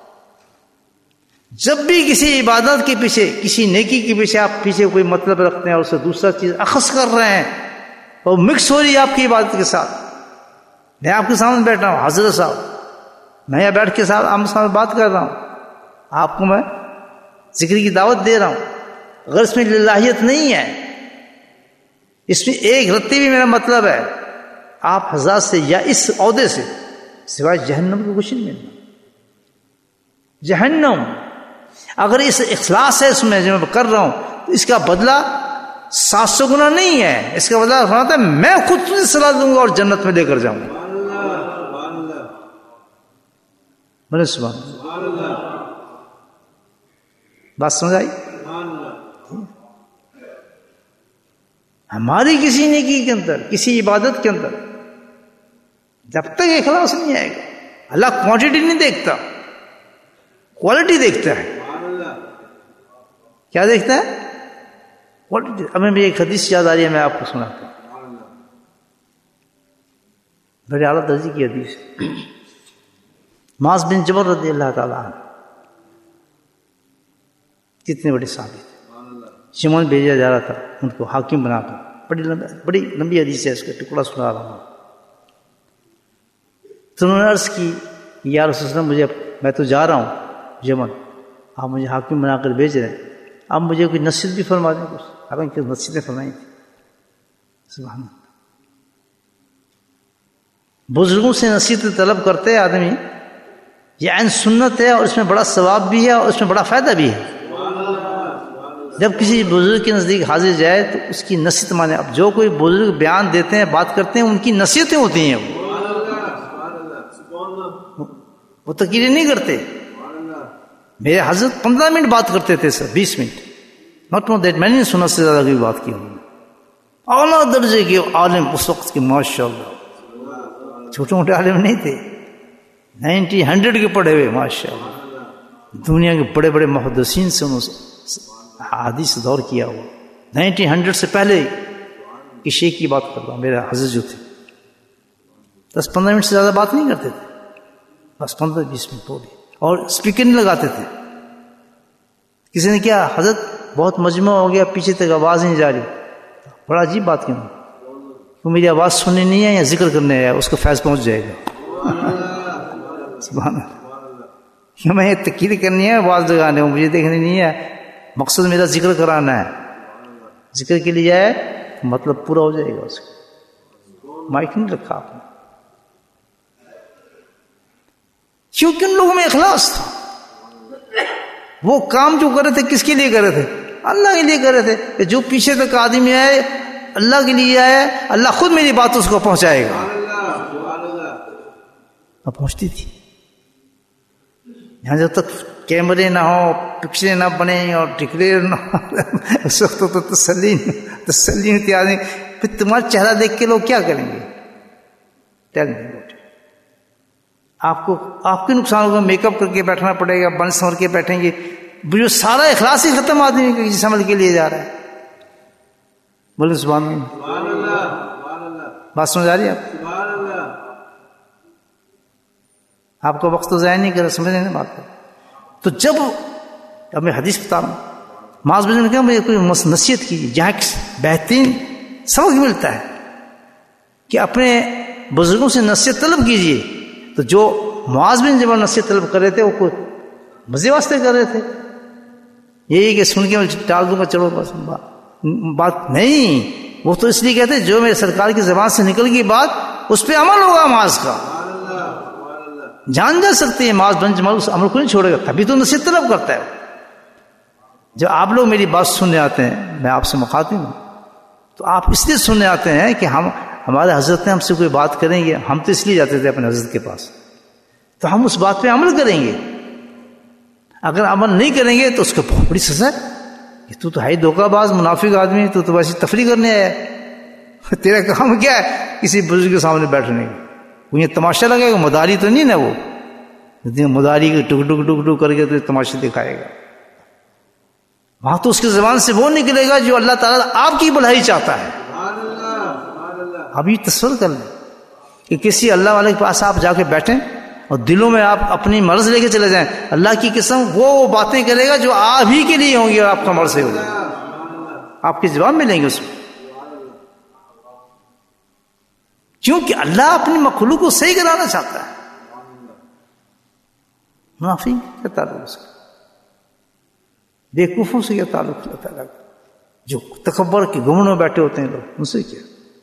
جب بھی کسی عبادت کے پیچھے، کسی نیکی کے پیچھے آپ پیچھے کوئی مطلب رکھتے ہیں اور اسے دوسرا چیز اخذ کر رہے ہیں اور مکس ہو رہی ہے آپ کی عبادت کے ساتھ. میں آپ کے سامنے بیٹھا ہوں حضرت صاحب، میں یہاں بیٹھ کے صاحب آپ کے سامنے بات کر رہا ہوں، آپ کو میں ذکر کی دعوت دے رہا ہوں. اگر اس میں للہیت نہیں ہے، اس میں ایک رتی بھی میرا مطلب ہے، آپ حضرات سے یا اس عہدے سے سوائے جہنم کو کچھ نہیں ملنا. جہنم. اگر اس اخلاص ہے اس میں جو میں کر رہا ہوں تو اس کا بدلہ سات سو گنا نہیں ہے، اس کا بدلہ ہوتا ہے میں خود تجھے صلاح دوں گا اور جنت میں لے کر جاؤں گا. بولے سبحان اللہ. بات سمجھ آئی؟ ہماری کسی نیکی کے اندر، کسی عبادت کے اندر جب تک اخلاص نہیں آئے گا، اللہ کوانٹٹی نہیں دیکھتا، کوالٹی دیکھتا ہے. کیا دیکھتا ہے؟ کوالٹی. اب میں ایک حدیث یاد آ رہی ہے، میں آپ کو سناتا ہوں. بڑے اعلیٰ درجے کی حدیث. معاذ بن جبل رضی اللہ تعالیٰ عنہ کتنے بڑے صحابی تھے. شمال بھیجا جا رہا تھا ان کو حاکم بنا کر. بڑی لمبی بڑی لمبی حدیث ہے، اس کا ٹکڑا سنا رہا ہوں. تو انہوں نے عرض کی یا رسول اللہ مجھے، میں تو جا رہا ہوں یمن، آپ مجھے حاکم بنا کر بھیج رہے ہیں، آپ مجھے کوئی نصیحت بھی فرما دیں کچھ. حالانکہ نصیحتیں فرمائی تھیں. سبحان اللہ. بزرگوں سے نصیحت طلب کرتے ہیں آدمی، یہ عین سنت ہے اور اس میں بڑا ثواب بھی ہے اور اس میں بڑا فائدہ بھی ہے. جب کسی بزرگ کے نزدیک حاضر جائے تو اس کی نصیحت مانے. اب جو کوئی بزرگ بیان دیتے ہیں، بات کرتے ہیں، ان کی نصیحتیں ہوتی ہیں، وہ تقریر نہیں کرتے. میرے حضرت پندرہ منٹ بات کرتے تھے سر، بیس منٹ، ناٹ مور دیٹ. میں نے سنا سے زیادہ کوئی بات کی انہوں نے. اعلیٰ درجے کے عالم اس وقت کے، ماشاء اللہ، چھوٹے موٹے عالم نہیں تھے، نائنٹی ہنڈریڈ کے پڑھے ہوئے ماشاء اللہ. دنیا کے بڑے بڑے محدثین سے انہوں حدیث دور کیا ہوا، نائنٹین ہنڈریڈ سے پہلے کی شیخ کی بات کر رہا ہوں. میرے حضرت جو تھے دس پندرہ منٹ سے زیادہ بات نہیں کرتے تھے، بس پندرہ بیس منٹ بولے، اور اسپیکر نہیں لگاتے تھے. کسی نے کیا حضرت بہت مجمع ہو گیا، پیچھے تک آواز نہیں جا رہی. بڑا عجیب بات کیوں؟ تو میری آواز سننے نہیں ہے یا ذکر کرنے ہے، اس کو فیض پہنچ جائے گا. سبحان اللہ. میں تقریر کرنی ہے، آواز لگانے ہوں، مجھے دیکھنی نہیں ہے. مقصد میرا ذکر کرانا ہے، ذکر کے لیے ہے مطلب پورا ہو جائے گا. اس کو مائک نہیں رکھا آپ نے، کیونکہ ان لوگوں میں اخلاص تھا. وہ کام جو کر رہے تھے کس کے لیے کر رہے تھے؟ اللہ کے لیے کر رہے تھے. کہ جو پیچھے تک آدمی آئے اللہ کے لیے آئے، اللہ خود میری بات اس کو پہنچائے گا. اب پہنچتی تھی. یہاں جب تک کیمرے نہ ہو، پکچریں نہ بنے اور ڈکلیئر نہ ہو، اس وقت تو تسلی تسلی نہیں تھی آدمی. پھر تمہارا چہرہ دیکھ کے لوگ کیا کریں گے؟ ٹیل می بیٹے، آپ کو آپ کے نقصان ہوگا. میک اپ کر کے بیٹھنا پڑے گا، بن سنور کے بیٹھیں گے، جو سارا اخلاص ہی ختم آدمی کا جس عمل کے لیے جا رہا ہے. بولے سبحان اللہ. بات سمجھ آ رہی ہے آپ؟ آپ کا وقت تو ضائع نہیں کرا، سمجھنے نہیں بات کر. تو جب اب میں حدیث بتا رہا ہوں، معاذ بن جبل نے کہا مجھے کوئی نصیحت کیجیے، جہاں بہترین سبق ملتا ہے کہ اپنے بزرگوں سے نصیحت طلب کیجیے. تو جو معاذ بن جبل نصیحت طلب کر رہے تھے وہ کوئی مزے واسطے کر رہے تھے، یہی کہ سن کے میں ٹال دوں گا چلو بس بات نہیں. وہ تو اس لیے کہتے جو میرے سرکار کی زبان سے نکل گئی بات اس پہ عمل ہوگا. معاذ کا جان جا سکتے ہیں، معاذ بن جبل اس عمل کو نہیں چھوڑے گا، تبھی تو نصیحت طلب کرتا ہے. جب آپ لوگ میری بات سننے آتے ہیں، میں آپ سے مخاطب ہوں، تو آپ اس لیے سننے آتے ہیں کہ ہم ہمارے حضرت نے ہم سے کوئی بات کریں گے. ہم تو اس لیے جاتے تھے اپنے حضرت کے پاس، تو ہم اس بات پہ عمل کریں گے. اگر عمل نہیں کریں گے تو اس کو بہت بڑی سزا ہے کہ تو تو ہے دھوکہ باز منافق آدمی، تو تو ویسے تفریح کرنے آیا ہے. تیرا کام کیا ہے؟ کسی بزرگ کے سامنے بیٹھنے کا. وہ یہ تماشا لگائے گا، مداری تو نہیں نا، وہ مداری کے ٹک ٹک ٹک ٹک کر کے تو تماشے دکھائے گا. وہاں تو اس کی زبان سے وہ نکلے گا جو اللہ تعالیٰ آپ کی بھلائی چاہتا ہے. اب یہ تصور کر لیں کہ کسی اللہ والے کے پاس آپ جا کے بیٹھیں اور دلوں میں آپ اپنی مرض لے کے چلے جائیں، اللہ کی قسم وہ وہ باتیں کرے گا جو آپ ہی کے لیے ہوں گی اور آپ کا مرض سے ہو جائے گا، آپ کے جواب ملیں گے اس میں. کیونکہ اللہ اپنی مخلوق کو صحیح کرانا چاہتا ہے. منافق کیا تعلق اس کا؟ بیوقوفوں سے کیا تعلق اللہ تعالیٰ کا؟ جو تکبر کے گھمنڈ میں بیٹھے ہوتے ہیں لوگ، ان سے کیا؟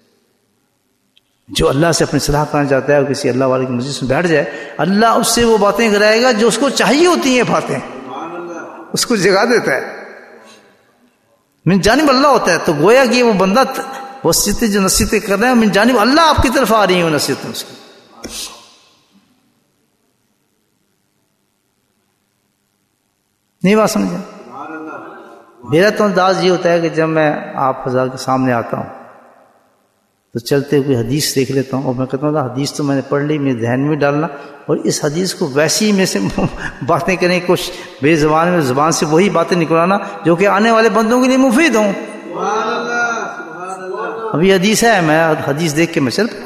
جو اللہ سے اپنی صلاح کرنا چاہتا ہے اور کسی اللہ والے کی مجلس میں بیٹھ جائے، اللہ اس سے وہ باتیں کرائے گا جو اس کو چاہیے ہوتی ہیں. باتیں اس کو جگا دیتا ہے، من جانب اللہ ہوتا ہے. تو گویا کہ وہ بندہ وصیتیں جو نصیحتیں کر رہے ہیں من جانب اللہ آپ کی طرف آ رہی ہیں وہ نصیحتیں اس کی. نہیں بات سمجھے؟ میرا تو انداز یہ ہوتا ہے کہ جب میں آپ حضرات کے سامنے آتا ہوں تو چلتے ہوئے حدیث دیکھ لیتا ہوں اور میں کہتا ہوں حدیث تو میں نے پڑھ لی، میرے ذہن میں ڈالنا، اور اس حدیث کو ویسی میں سے باتیں کریں، کچھ بے زبان میں زبان سے وہی باتیں نکلانا جو کہ آنے والے بندوں کے لیے مفید ہوں. ابھی حدیث ہے، میں حدیث دیکھ کے میں چل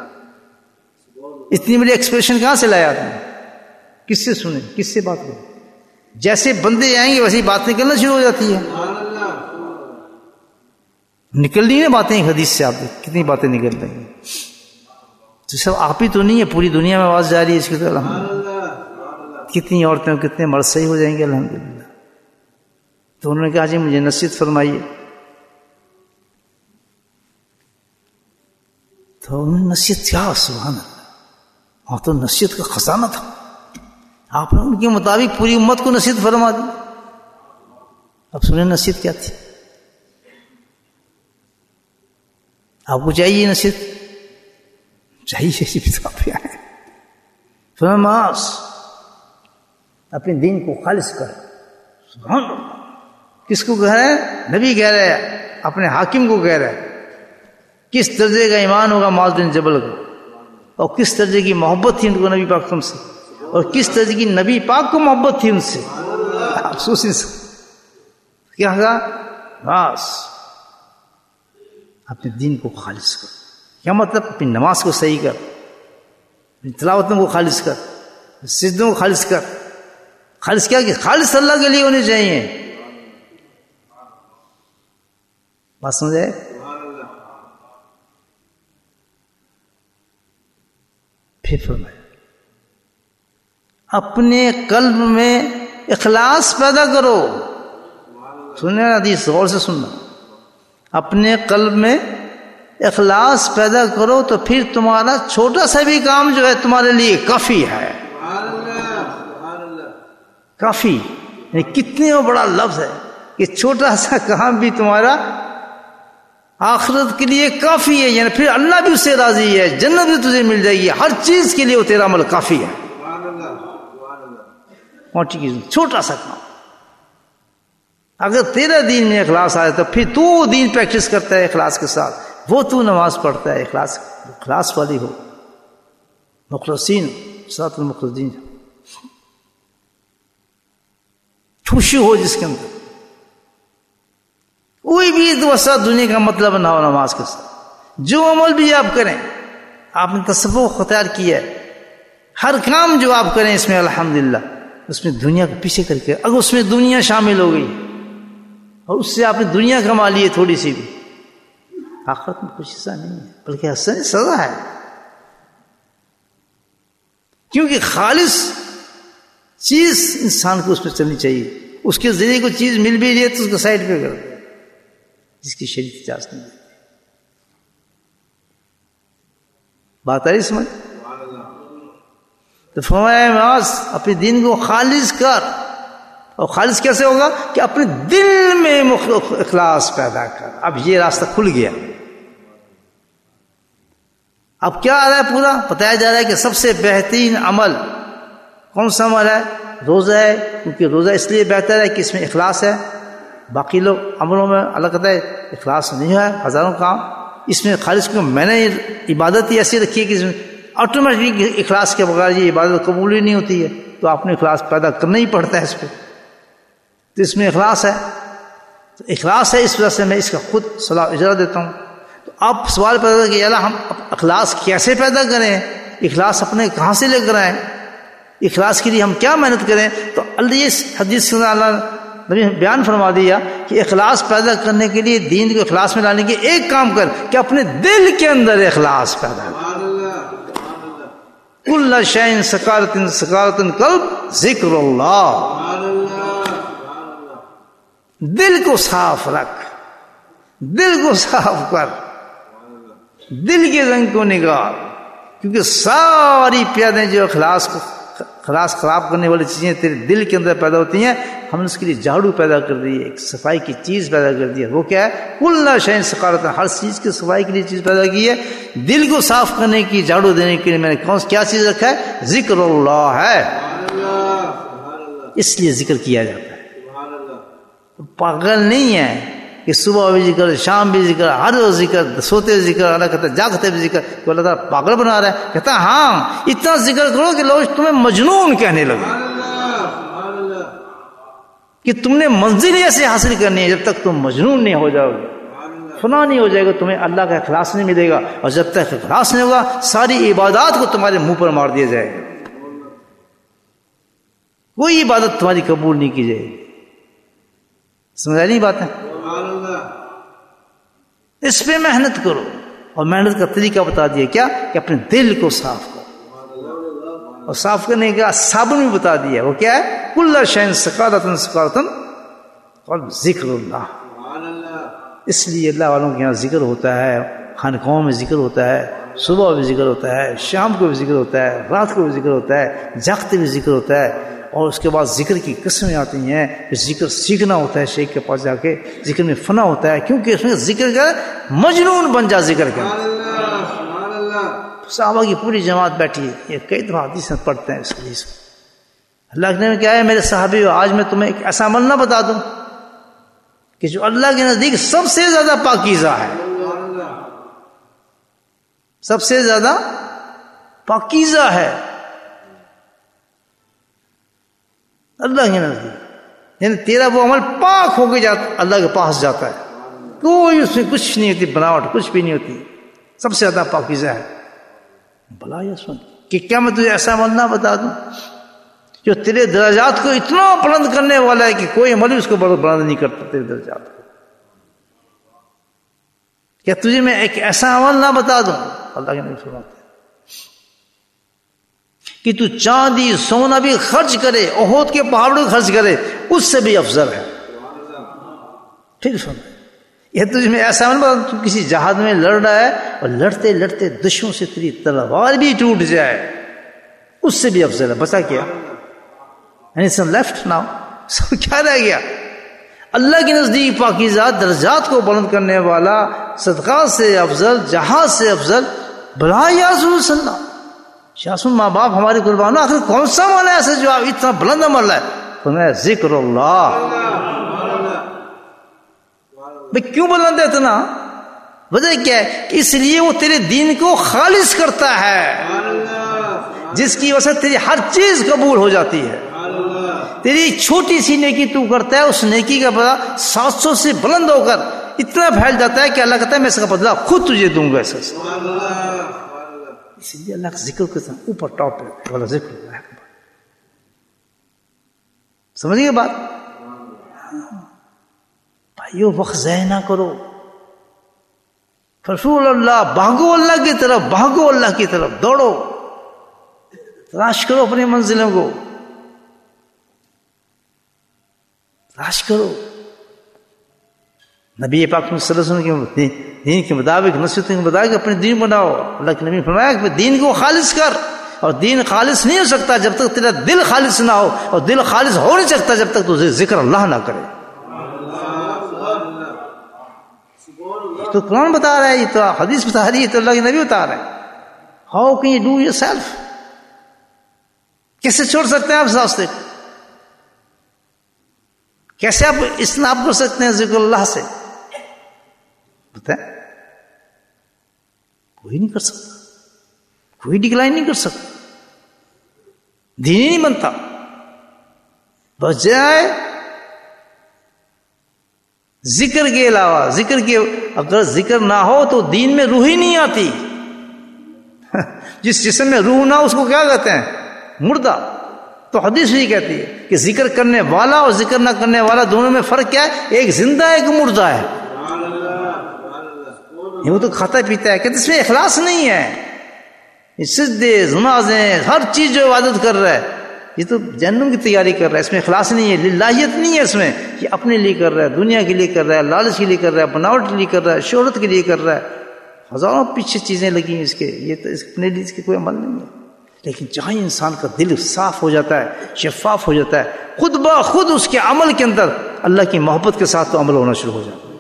اتنی میری ایکسپریشن کہاں سے لایا تھا؟ کس سے سنیں، کس سے بات کریں؟ جیسے بندے آئیں گے ویسے بات نکلنا شروع ہو جاتی ہے. نکل رہی ہیں باتیں حدیث سے، آپ کتنی باتیں نکل رہی ہیں. تو سب آپ ہی تو نہیں ہے، پوری دنیا میں آواز جا رہی ہے اس کی طرح. الحمدللہ کتنی عورتیں کتنے مرد صحیح ہو جائیں گے الحمدللہ. تو انہوں نے کہا جی مجھے نصیحت فرمائیے. تو انہوں نے نصیحت کیا، سبحان اللہ، وہاں تو نصیحت کا خزانہ تھا. آپ نے ان کے مطابق پوری امت کو نصیحت فرما دی. اب سنیں نصیحت کیا تھی. آپ کو چاہیے نصیحت، چاہیے پہ آئے فرماس اپنے دین کو خالص کر. سبحان اللہ، کس کو کہہ رہے ہیں؟ نبی کہہ رہے ہیں، اپنے حاکم کو کہہ رہے ہیں. کس درجے کا ایمان ہوگا معاذ بن جبل کو، اور کس درجے کی محبت تھی ان کو نبی پاک سے، اور کس درجے کی نبی پاک کو محبت تھی ان سے. افسوس کیا کہا؟ بس اپنے دین کو خالص کر. کیا مطلب؟ اپنی نماز کو صحیح کر، اپنی تلاوتوں کو خالص کر، سجدوں کو خالص کر. خالص کیا کہ خالص اللہ کے لیے ہونے چاہیے. بات سمجھے؟ پھر فرمایا اپنے قلب میں اخلاص پیدا کرو. سننا حدیث غور سے سننا. اپنے قلب میں اخلاص پیدا کرو تو پھر تمہارا چھوٹا سا بھی کام جو ہے تمہارے لیے کافی ہے. کافی یعنی کتنے بڑا لفظ ہے کہ چھوٹا سا کام بھی تمہارا آخرت کے لیے کافی ہے. یعنی پھر اللہ بھی اس سے راضی ہے، جنت بھی تجھے مل جائے گی، ہر چیز کے لیے وہ تیرا عمل کافی ہے. چھوٹا سا کام. اگر تیرا دین میں اخلاص آئے تو پھر تو دین پریکٹس کرتا ہے اخلاص کے ساتھ، وہ تو نماز پڑھتا ہے اخلاص اخلاص والی ہو، مخلصین صراط المخلصین، خوشی ہو جس کے اندر. کوئی بھی دوسرا دنیا کا مطلب نہ ہو نماز کے ساتھ. جو عمل بھی آپ کریں، آپ نے تصوف اختیار کیا ہے، ہر کام جو آپ کریں اس میں الحمدللہ اس میں دنیا کو پیچھے کر کے، اگر اس میں دنیا شامل ہو گئی اور اس سے آپ نے دنیا کما لی ہے تھوڑی سی بھی، آخرت میں کچھ حصہ نہیں ہے بلکہ حسن سزا ہے. کیونکہ خالص چیز انسان کو اس میں چلنی چاہیے. اس کے ذریعے کوئی چیز مل بھی رہی ہے تو اس کو سائڈ پہ کر دو، جس کی شریعت اجازت نہیں دیتی. بات آ رہی سمجھ؟ تو فرمایا معاذ اپنے دین کو خالص کر. اور خالص کیسے ہوگا؟ کہ اپنے دل میں اخلاص پیدا کر. اب یہ راستہ کھل گیا. اب کیا آ رہا ہے؟ پورا بتایا جا رہا ہے کہ سب سے بہترین عمل کون سا عمل ہے؟ روزہ ہے. کیونکہ روزہ اس لیے بہتر ہے کہ اس میں اخلاص ہے. باقی لوگ عملوں میں اللہ کہتا ہے اخلاص نہیں ہے، ہزاروں کام. اس میں خالص کو میں نے عبادت ہی ایسی رکھی ہے کہ اس میں آٹومیٹک اخلاص کے بغیر یہ عبادت قبول ہی نہیں ہوتی ہے. تو آپ نے اخلاص پیدا کرنا ہی پڑتا ہے اس پہ. تو اس میں اخلاص ہے، تو اخلاص ہے، اس وجہ سے میں اس کا خود صلاح اجرا دیتا ہوں. تو آپ سوال پیدا کریں کہ اللہ ہم اخلاص کیسے پیدا کریں؟ اخلاص اپنے کہاں سے لے کر آئیں؟ اخلاص کے لیے ہم کیا محنت کریں؟ تو اللہ حدیث سے اللہ نبی بیان فرما دیا کہ اخلاص پیدا کرنے کے لیے، دین کو اخلاص میں لانے کے ایک کام کر کہ اپنے دل کے اندر اخلاص پیدا کر. کل شیء سکارۃ سکارۃ قلب ذکر اللہ. دل کو صاف رکھ، دل کو صاف کر، دل کے رنگ کو نگار. کیونکہ ساری پیادیں جو اخلاص کو اخلاص خراب کرنے والی چیزیں تیرے دل کے اندر پیدا ہوتی ہیں، ہم نے اس کے لیے جھاڑو پیدا کر دی ہے، ایک صفائی کی چیز پیدا کر دی ہے. وہ کیا ہے؟ کل شیء سکارۃ، ہر چیز کی صفائی کے لیے چیز پیدا کی ہے. دل کو صاف کرنے کی، جھاڑو دینے کے لیے میں نے کون کیا چیز رکھا ہے؟ ذکر اللہ ہے. اس لیے ذکر کیا جاتا ہے. پاگل نہیں ہے کہ صبح بھی ذکر، شام بھی ذکر، ہر روز ذکر، سوتے ذکر، اللہ کہتا ہے جاگتے بھی ذکر. تو اللہ تعالیٰ پاگل بنا رہا ہے. کہتا ہے ہاں اتنا ذکر کرو کہ لوگ تمہیں مجنون کہنے لگے، کہ تم نے منزل ایسے حاصل کرنی ہے جب تک تم مجنون نہیں ہو جاؤ گے، فنا نہیں ہو جائے گا، تمہیں اللہ کا اخلاص نہیں ملے گا. اور جب تک اخلاص نہیں ہوگا ساری عبادات کو تمہارے منہ پر مار دیا جائے گا، کوئی عبادت تمہاری قبول نہیں کی جائے گی. سمجھا نہیں بات ہے؟ اس پہ محنت کرو. اور محنت کا طریقہ بتا دیا کیا؟ کہ اپنے دل کو صاف کرو. اور صاف کرنے کا صابن بھی بتا دیا. وہ کیا ہے؟ کل شیء سکارۃ سکارۃ قلب ذکر اللہ. اس لیے اللہ والوں کے یہاں ذکر ہوتا ہے، خانقاہوں میں ذکر ہوتا ہے، صبح بھی ذکر ہوتا ہے، شام کو بھی ذکر ہوتا ہے، رات کو بھی ذکر ہوتا ہے، جاگتے بھی ذکر ہوتا ہے. اور اس کے بعد ذکر کی قسمیں آتی ہیں. ذکر سیکھنا ہوتا ہے شیخ کے پاس جا کے، ذکر میں فنا ہوتا ہے. کیونکہ اس میں ذکر کا مجنون بن جا ذکر کا. صحابہ کی پوری جماعت بیٹھی ہے، یہ کئی دفعہ حدیث میں پڑھتے ہیں اس حدیث کو. اللہ نے کیا ہے؟ میرے صحابی ہو، آج میں تمہیں ایک ایسا عمل نہ بتا دوں کہ جو اللہ کے نزدیک سب سے زیادہ پاکیزہ ہے، سب سے زیادہ پاکیزہ ہے اللہ کے نزدیک. یعنی تیرا وہ عمل پاک ہو کے جاتا اللہ کے پاس جاتا ہے، کوئی اس میں کچھ نہیں ہوتی، بناوٹ کچھ بھی نہیں ہوتی، سب سے زیادہ پاکیزہ ہے. بلا یا سن کہ کیا میں تجھے ایسا عمل نہ بتا دوں جو تیرے درجات کو اتنا بلند کرنے والا ہے کہ کوئی عمل اس کو بلند نہیں کرتا تیرے درجات کو. کیا تجھے میں ایک ایسا عمل نہ بتا دوں؟ اللہ کے نبی فرماتے ہیں کہ تو چاندی سونا بھی خرچ کرے، احد کے پہاڑوں خرچ کرے، اس سے بھی افضل ہے. پھر سن یہ تجھے میں ایسا عمل بتا دوں، تو کسی جہاد میں لڑ رہا ہے اور لڑتے لڑتے دشمن سے تیری تلوار بھی ٹوٹ جائے، اس سے بھی افضل ہے. بچا کیا؟ لیفٹ ناؤ سب کیا رہ گیا؟ اللہ کے نزدیک پاکیزہ درجات کو بلند کرنے والا، صدقات سے افضل، جہاد سے افضل. بلا یا رسول صلی اللہ شاسن ماں باپ ہمارے قربان، آخر کون سا عمل ہے ایسا جو اتنا بلند عمل ہے؟ فرمایا ذکر اللہ. بھئی کیوں بلند ہے اتنا؟ وجہ کیا ہے؟ کہ اس لیے وہ تیرے دین کو خالص کرتا ہے، جس کی وجہ سے تیری ہر چیز قبول ہو جاتی ہے. تیری چھوٹی سی نیکی تو کرتا ہے، اس نیکی کا بدلہ سات سو سے بلند ہو کر اتنا پھیل جاتا ہے کہ اللہ کہتا ہے میں اس کا بدلہ خود تجھے دوں گا. اس اس لیے اللہ کا ذکر کے ساتھ اوپر ٹاپ ہے والا ذکر ہے. سمجھ گئے بات؟ بھائیو وقت ضائع نہ کرو، رسول اللہ بھاگو، اللہ کی طرف بھاگو، اللہ کی طرف دوڑو، تلاش کرو اپنی منزلوں کو، تلاش کرو. نبی پاک صلی اللہ علیہ وسلم کے دین کے مطابق، نصیحتوں کے مطابق اپنے دین بناؤ. اللہ کے نبی نے فرمایا کہ دین کو خالص کر، اور دین خالص نہیں ہو سکتا جب تک تیرا دل خالص نہ ہو، اور دل خالص ہو نہیں سکتا جب تک تو ذکر اللہ نہ کرے. یہ تو قرآن بتا رہا ہے، یہ تو حدیث بتا رہی ہے، تو اللہ کے نبی بتا رہا ہے. How can you do yourself? کیسے چھوڑ سکتے ہیں آپ اس راستے کو؟ کیسے آپ اجتناب کر سکتے ہیں ذکر اللہ سے؟ بتائیں، کوئی نہیں کر سکتا، کوئی ڈکلائن نہیں کر سکتا، دین ہی نہیں بنتا. بجائے ذکر کے علاوہ، ذکر کے اگر ذکر نہ ہو تو دین میں روح ہی نہیں آتی. جس جسم میں روح نہ ہو اس کو کیا کہتے ہیں؟ مردہ. تو حدیث بھی کہتی ہے کہ ذکر کرنے والا اور ذکر نہ کرنے والا دونوں میں فرق کیا ہے؟ ایک زندہ ہے، ایک مردہ ہے. وہ تو کھاتا پیتا ہے، کہتے اس میں اخلاص نہیں ہے. سجدے، نمازیں، ہر چیز جو عبادت کر رہا ہے یہ تو جہنم کی تیاری کر رہا ہے، اس میں اخلاص نہیں ہے، للہیت نہیں ہے اس میں. یہ اپنے لیے کر رہا ہے، دنیا کے لیے کر رہا ہے، لالچ کے لیے کر رہا ہے، بناوٹ کے لیے کر رہا ہے، شہرت کے لیے کر رہا ہے. ہزاروں پیچھے چیزیں لگی ہیں اس کے، یہ تو اس اپنے لیے اس کے کوئی عمل نہیں ہے. لیکن جہاں انسان کا دل صاف ہو جاتا ہے، شفاف ہو جاتا ہے، خود بخود اس کے عمل کے اندر اللہ کی محبت کے ساتھ تو عمل ہونا شروع ہو جاتا ہے.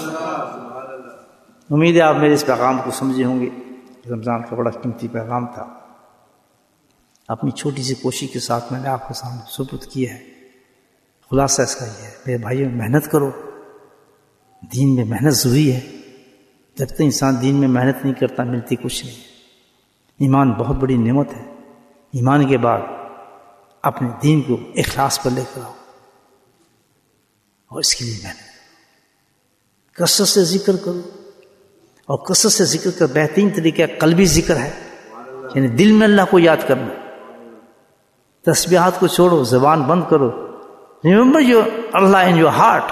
امید ہے آپ میرے اس پیغام کو سمجھے ہوں گے. رمضان کا بڑا قیمتی پیغام تھا، اپنی چھوٹی سی کوشش کے ساتھ میں نے آپ کے سامنے سپرد کیا ہے. خلاصہ اس کا یہ ہے، میرے بھائیوں محنت کرو، دین میں محنت ضروری ہے. جب تک انسان دین میں محنت نہیں کرتا ملتی کچھ نہیں. ایمان بہت بڑی نعمت ہے. ایمان کے بعد اپنے دین کو اخلاص پر لے کر آؤ، اور اس کے لیے محنت کثرت سے ذکر کرو. اور کثرت سے ذکر کا بہترین طریقہ قلبی ذکر ہے، یعنی دل میں اللہ کو یاد کرنا. تسبیحات کو چھوڑو، زبان بند کرو. Remember your Allah in your heart.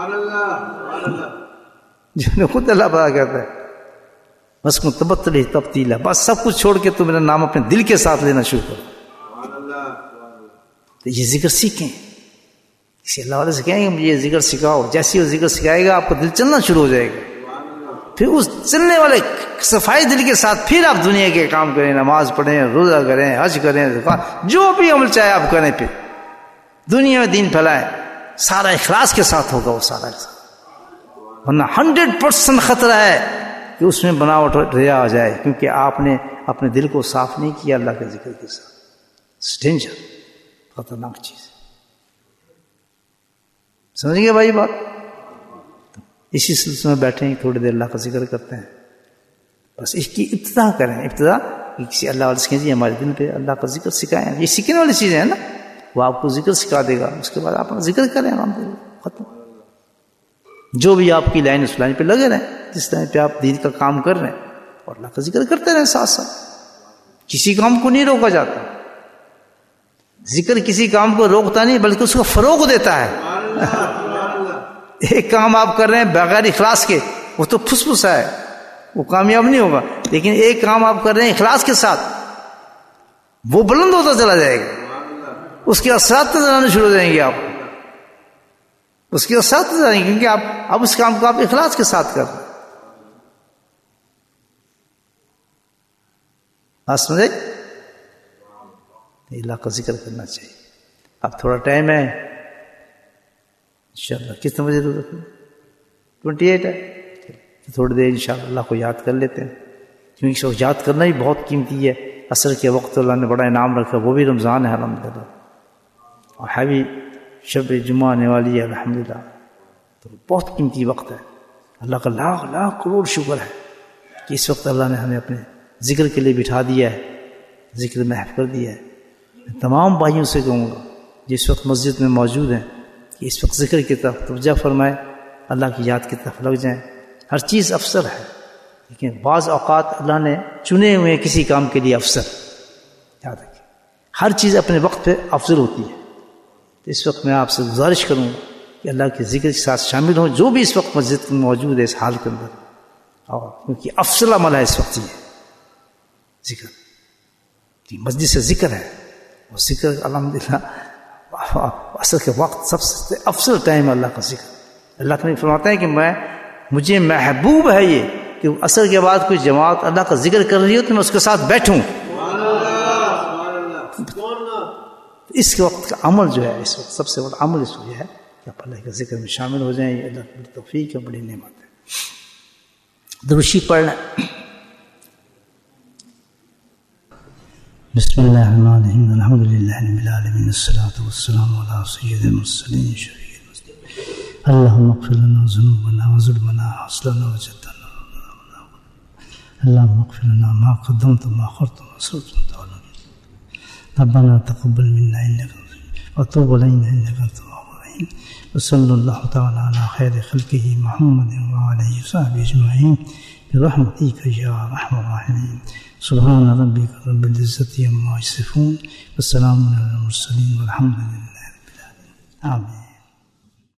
جنہیں خود اللہ پتا کہتا ہے بس کو تبتلی تبتیلا، بس سب کچھ چھوڑ کے تو میرا نام اپنے دل کے ساتھ لینا شروع کرو. تو یہ ذکر سیکھیں. کسی اللہ والے سے کہیں گے مجھے یہ ذکر سکھاؤ، جیسے وہ ذکر سکھائے گا آپ کا دل چلنا شروع ہو جائے گا. پھر اس چلنے والے صفائی دل کے ساتھ پھر آپ دنیا کے کام کریں، نماز پڑھیں، روزہ کریں، حج کریں، جو بھی عمل چاہے آپ کریں. پھر دنیا میں دین پھیلائیں، سارا اخلاص کے ساتھ ہوگا وہ سارا اخلاص. ورنہ ہنڈریڈ پرسینٹ خطرہ ہے کہ اس میں بناوٹ ریا آ جائے، کیونکہ آپ نے اپنے دل کو صاف نہیں کیا اللہ کے ذکر کے ساتھ. ڈینجر، خطرناک چیز. سمجھ گئے بھائی بات؟ اسی سلسلے میں بیٹھیں تھوڑی دیر اللہ کا ذکر کرتے ہیں. بس اس کی ابتدا کریں. ابتدا کسی اللہ والے سے کہیں جی ہمارے دن پہ اللہ کا ذکر سکھائیں. یہ سیکھنے والی چیزیں ہیں نا. وہ آپ کو ذکر سکھا دے گا، اس کے بعد آپ ذکر کریں الحمدللہ، ختم. جو بھی آپ کی لائن اس لائن پہ لگے رہیں، جس لائن پہ آپ دین کا کام کر رہے ہیں، اور اللہ کا ذکر کرتے رہیں ساتھ ساتھ. کسی کام کو نہیں روکا جاتا، ذکر کسی کام کو روکتا نہیں بلکہ اس کو فروغ دیتا ہے. ایک کام آپ کر رہے ہیں بغیر اخلاص کے، وہ تو پھس پھسا ہے، وہ کامیاب نہیں ہوگا. لیکن ایک کام آپ کر رہے ہیں اخلاص کے ساتھ، وہ بلند ہوتا چلا جائے گا، اس کے اثرات نظر آنے شروع ہو جائیں گے، آپ اس کے اثرات نظر آئیں گے، کیونکہ آپ اب اس کام کو آپ اخلاص کے ساتھ کر رہے ہیں. بات سمجھے؟ اللہ کا ذکر کرنا چاہیے. اب تھوڑا ٹائم ہے انشاءاللہ. کتنے بجے ضرورت ہے؟ ٹوینٹی ایٹ ہے. تھوڑی دیر انشاءاللہ اللہ کو یاد کر لیتے ہیں، کیونکہ اس وقت یاد کرنا ہی بہت قیمتی ہے. عصر کے وقت اللہ نے بڑا انعام رکھا، وہ بھی رمضان ہے الحمدللہ، اور ہے بھی شب جمعہ آنے والی ہے الحمدللہ. تو بہت قیمتی وقت ہے. اللہ کا لاکھ لاکھ کروڑ شکر ہے کہ اس وقت اللہ نے ہمیں اپنے ذکر کے لیے بٹھا دیا ہے، ذکر محف کر دیا ہے. میں تمام بھائیوں سے کہوں گا جس وقت مسجد میں موجود ہیں کہ اس وقت ذکر کی طرف توجہ فرمائیں، اللہ کی یاد کی طرف لگ جائیں. ہر چیز افسر ہے، لیکن بعض اوقات اللہ نے چنے ہوئے کسی کام کے لیے افسر، یاد رکھیں ہر چیز اپنے وقت پہ افضل ہوتی ہے. تو اس وقت میں آپ سے گزارش کروں کہ اللہ کے ذکر کے ساتھ شامل ہوں، جو بھی اس وقت مسجد میں موجود ہے اس حال کے اندر. اور کیونکہ افضل عمل ہے اس وقت یہ ذکر، مسجد سے ذکر ہے، وہ ذکر الحمدللہ عصر کے وقت سب سے افضل ٹائم ہے اللہ کا ذکر. اللہ تعالیٰ فرماتے ہیں کہ میں مجھے محبوب ہے یہ کہ عصر کے بعد کوئی جماعت اللہ کا ذکر کر رہی ہو تو میں اس کے ساتھ بیٹھوں. اس کے وقت کا عمل جو ہے، اس وقت سب سے بڑا عمل اس وقت یہ ہے کہ آپ اللہ کے ذکر میں شامل ہو جائیں. یہ اللہ کی بڑی توفیق ہے، بڑی نعمت ہے. دروشی پڑھنا. بسم اللہ الرحمن الرحیم، الحمد للہ رب العالمین، الصلاۃ والسلام علی سید المرسلین شفیع المذنبین. اللہم اغفر لنا ذنوبنا وظلمنا وحسننا وجدنا. اللہم اغفر لنا ما قدمت وما اخرت وما اسررت وانت اعلم. ربنا تقبل منا انک وتوب علینا انک انت التواب الرحیم. وصلی اللہ تعالی علی خیر خلقہ محمد وعلیہ وصحبہ اجمعین برحمتک یا ارحم الراحمین. سبحان ربک رب العزة عما یصفون، والسلام علی المرسلین والحمد للہ رب العالمین. آمین.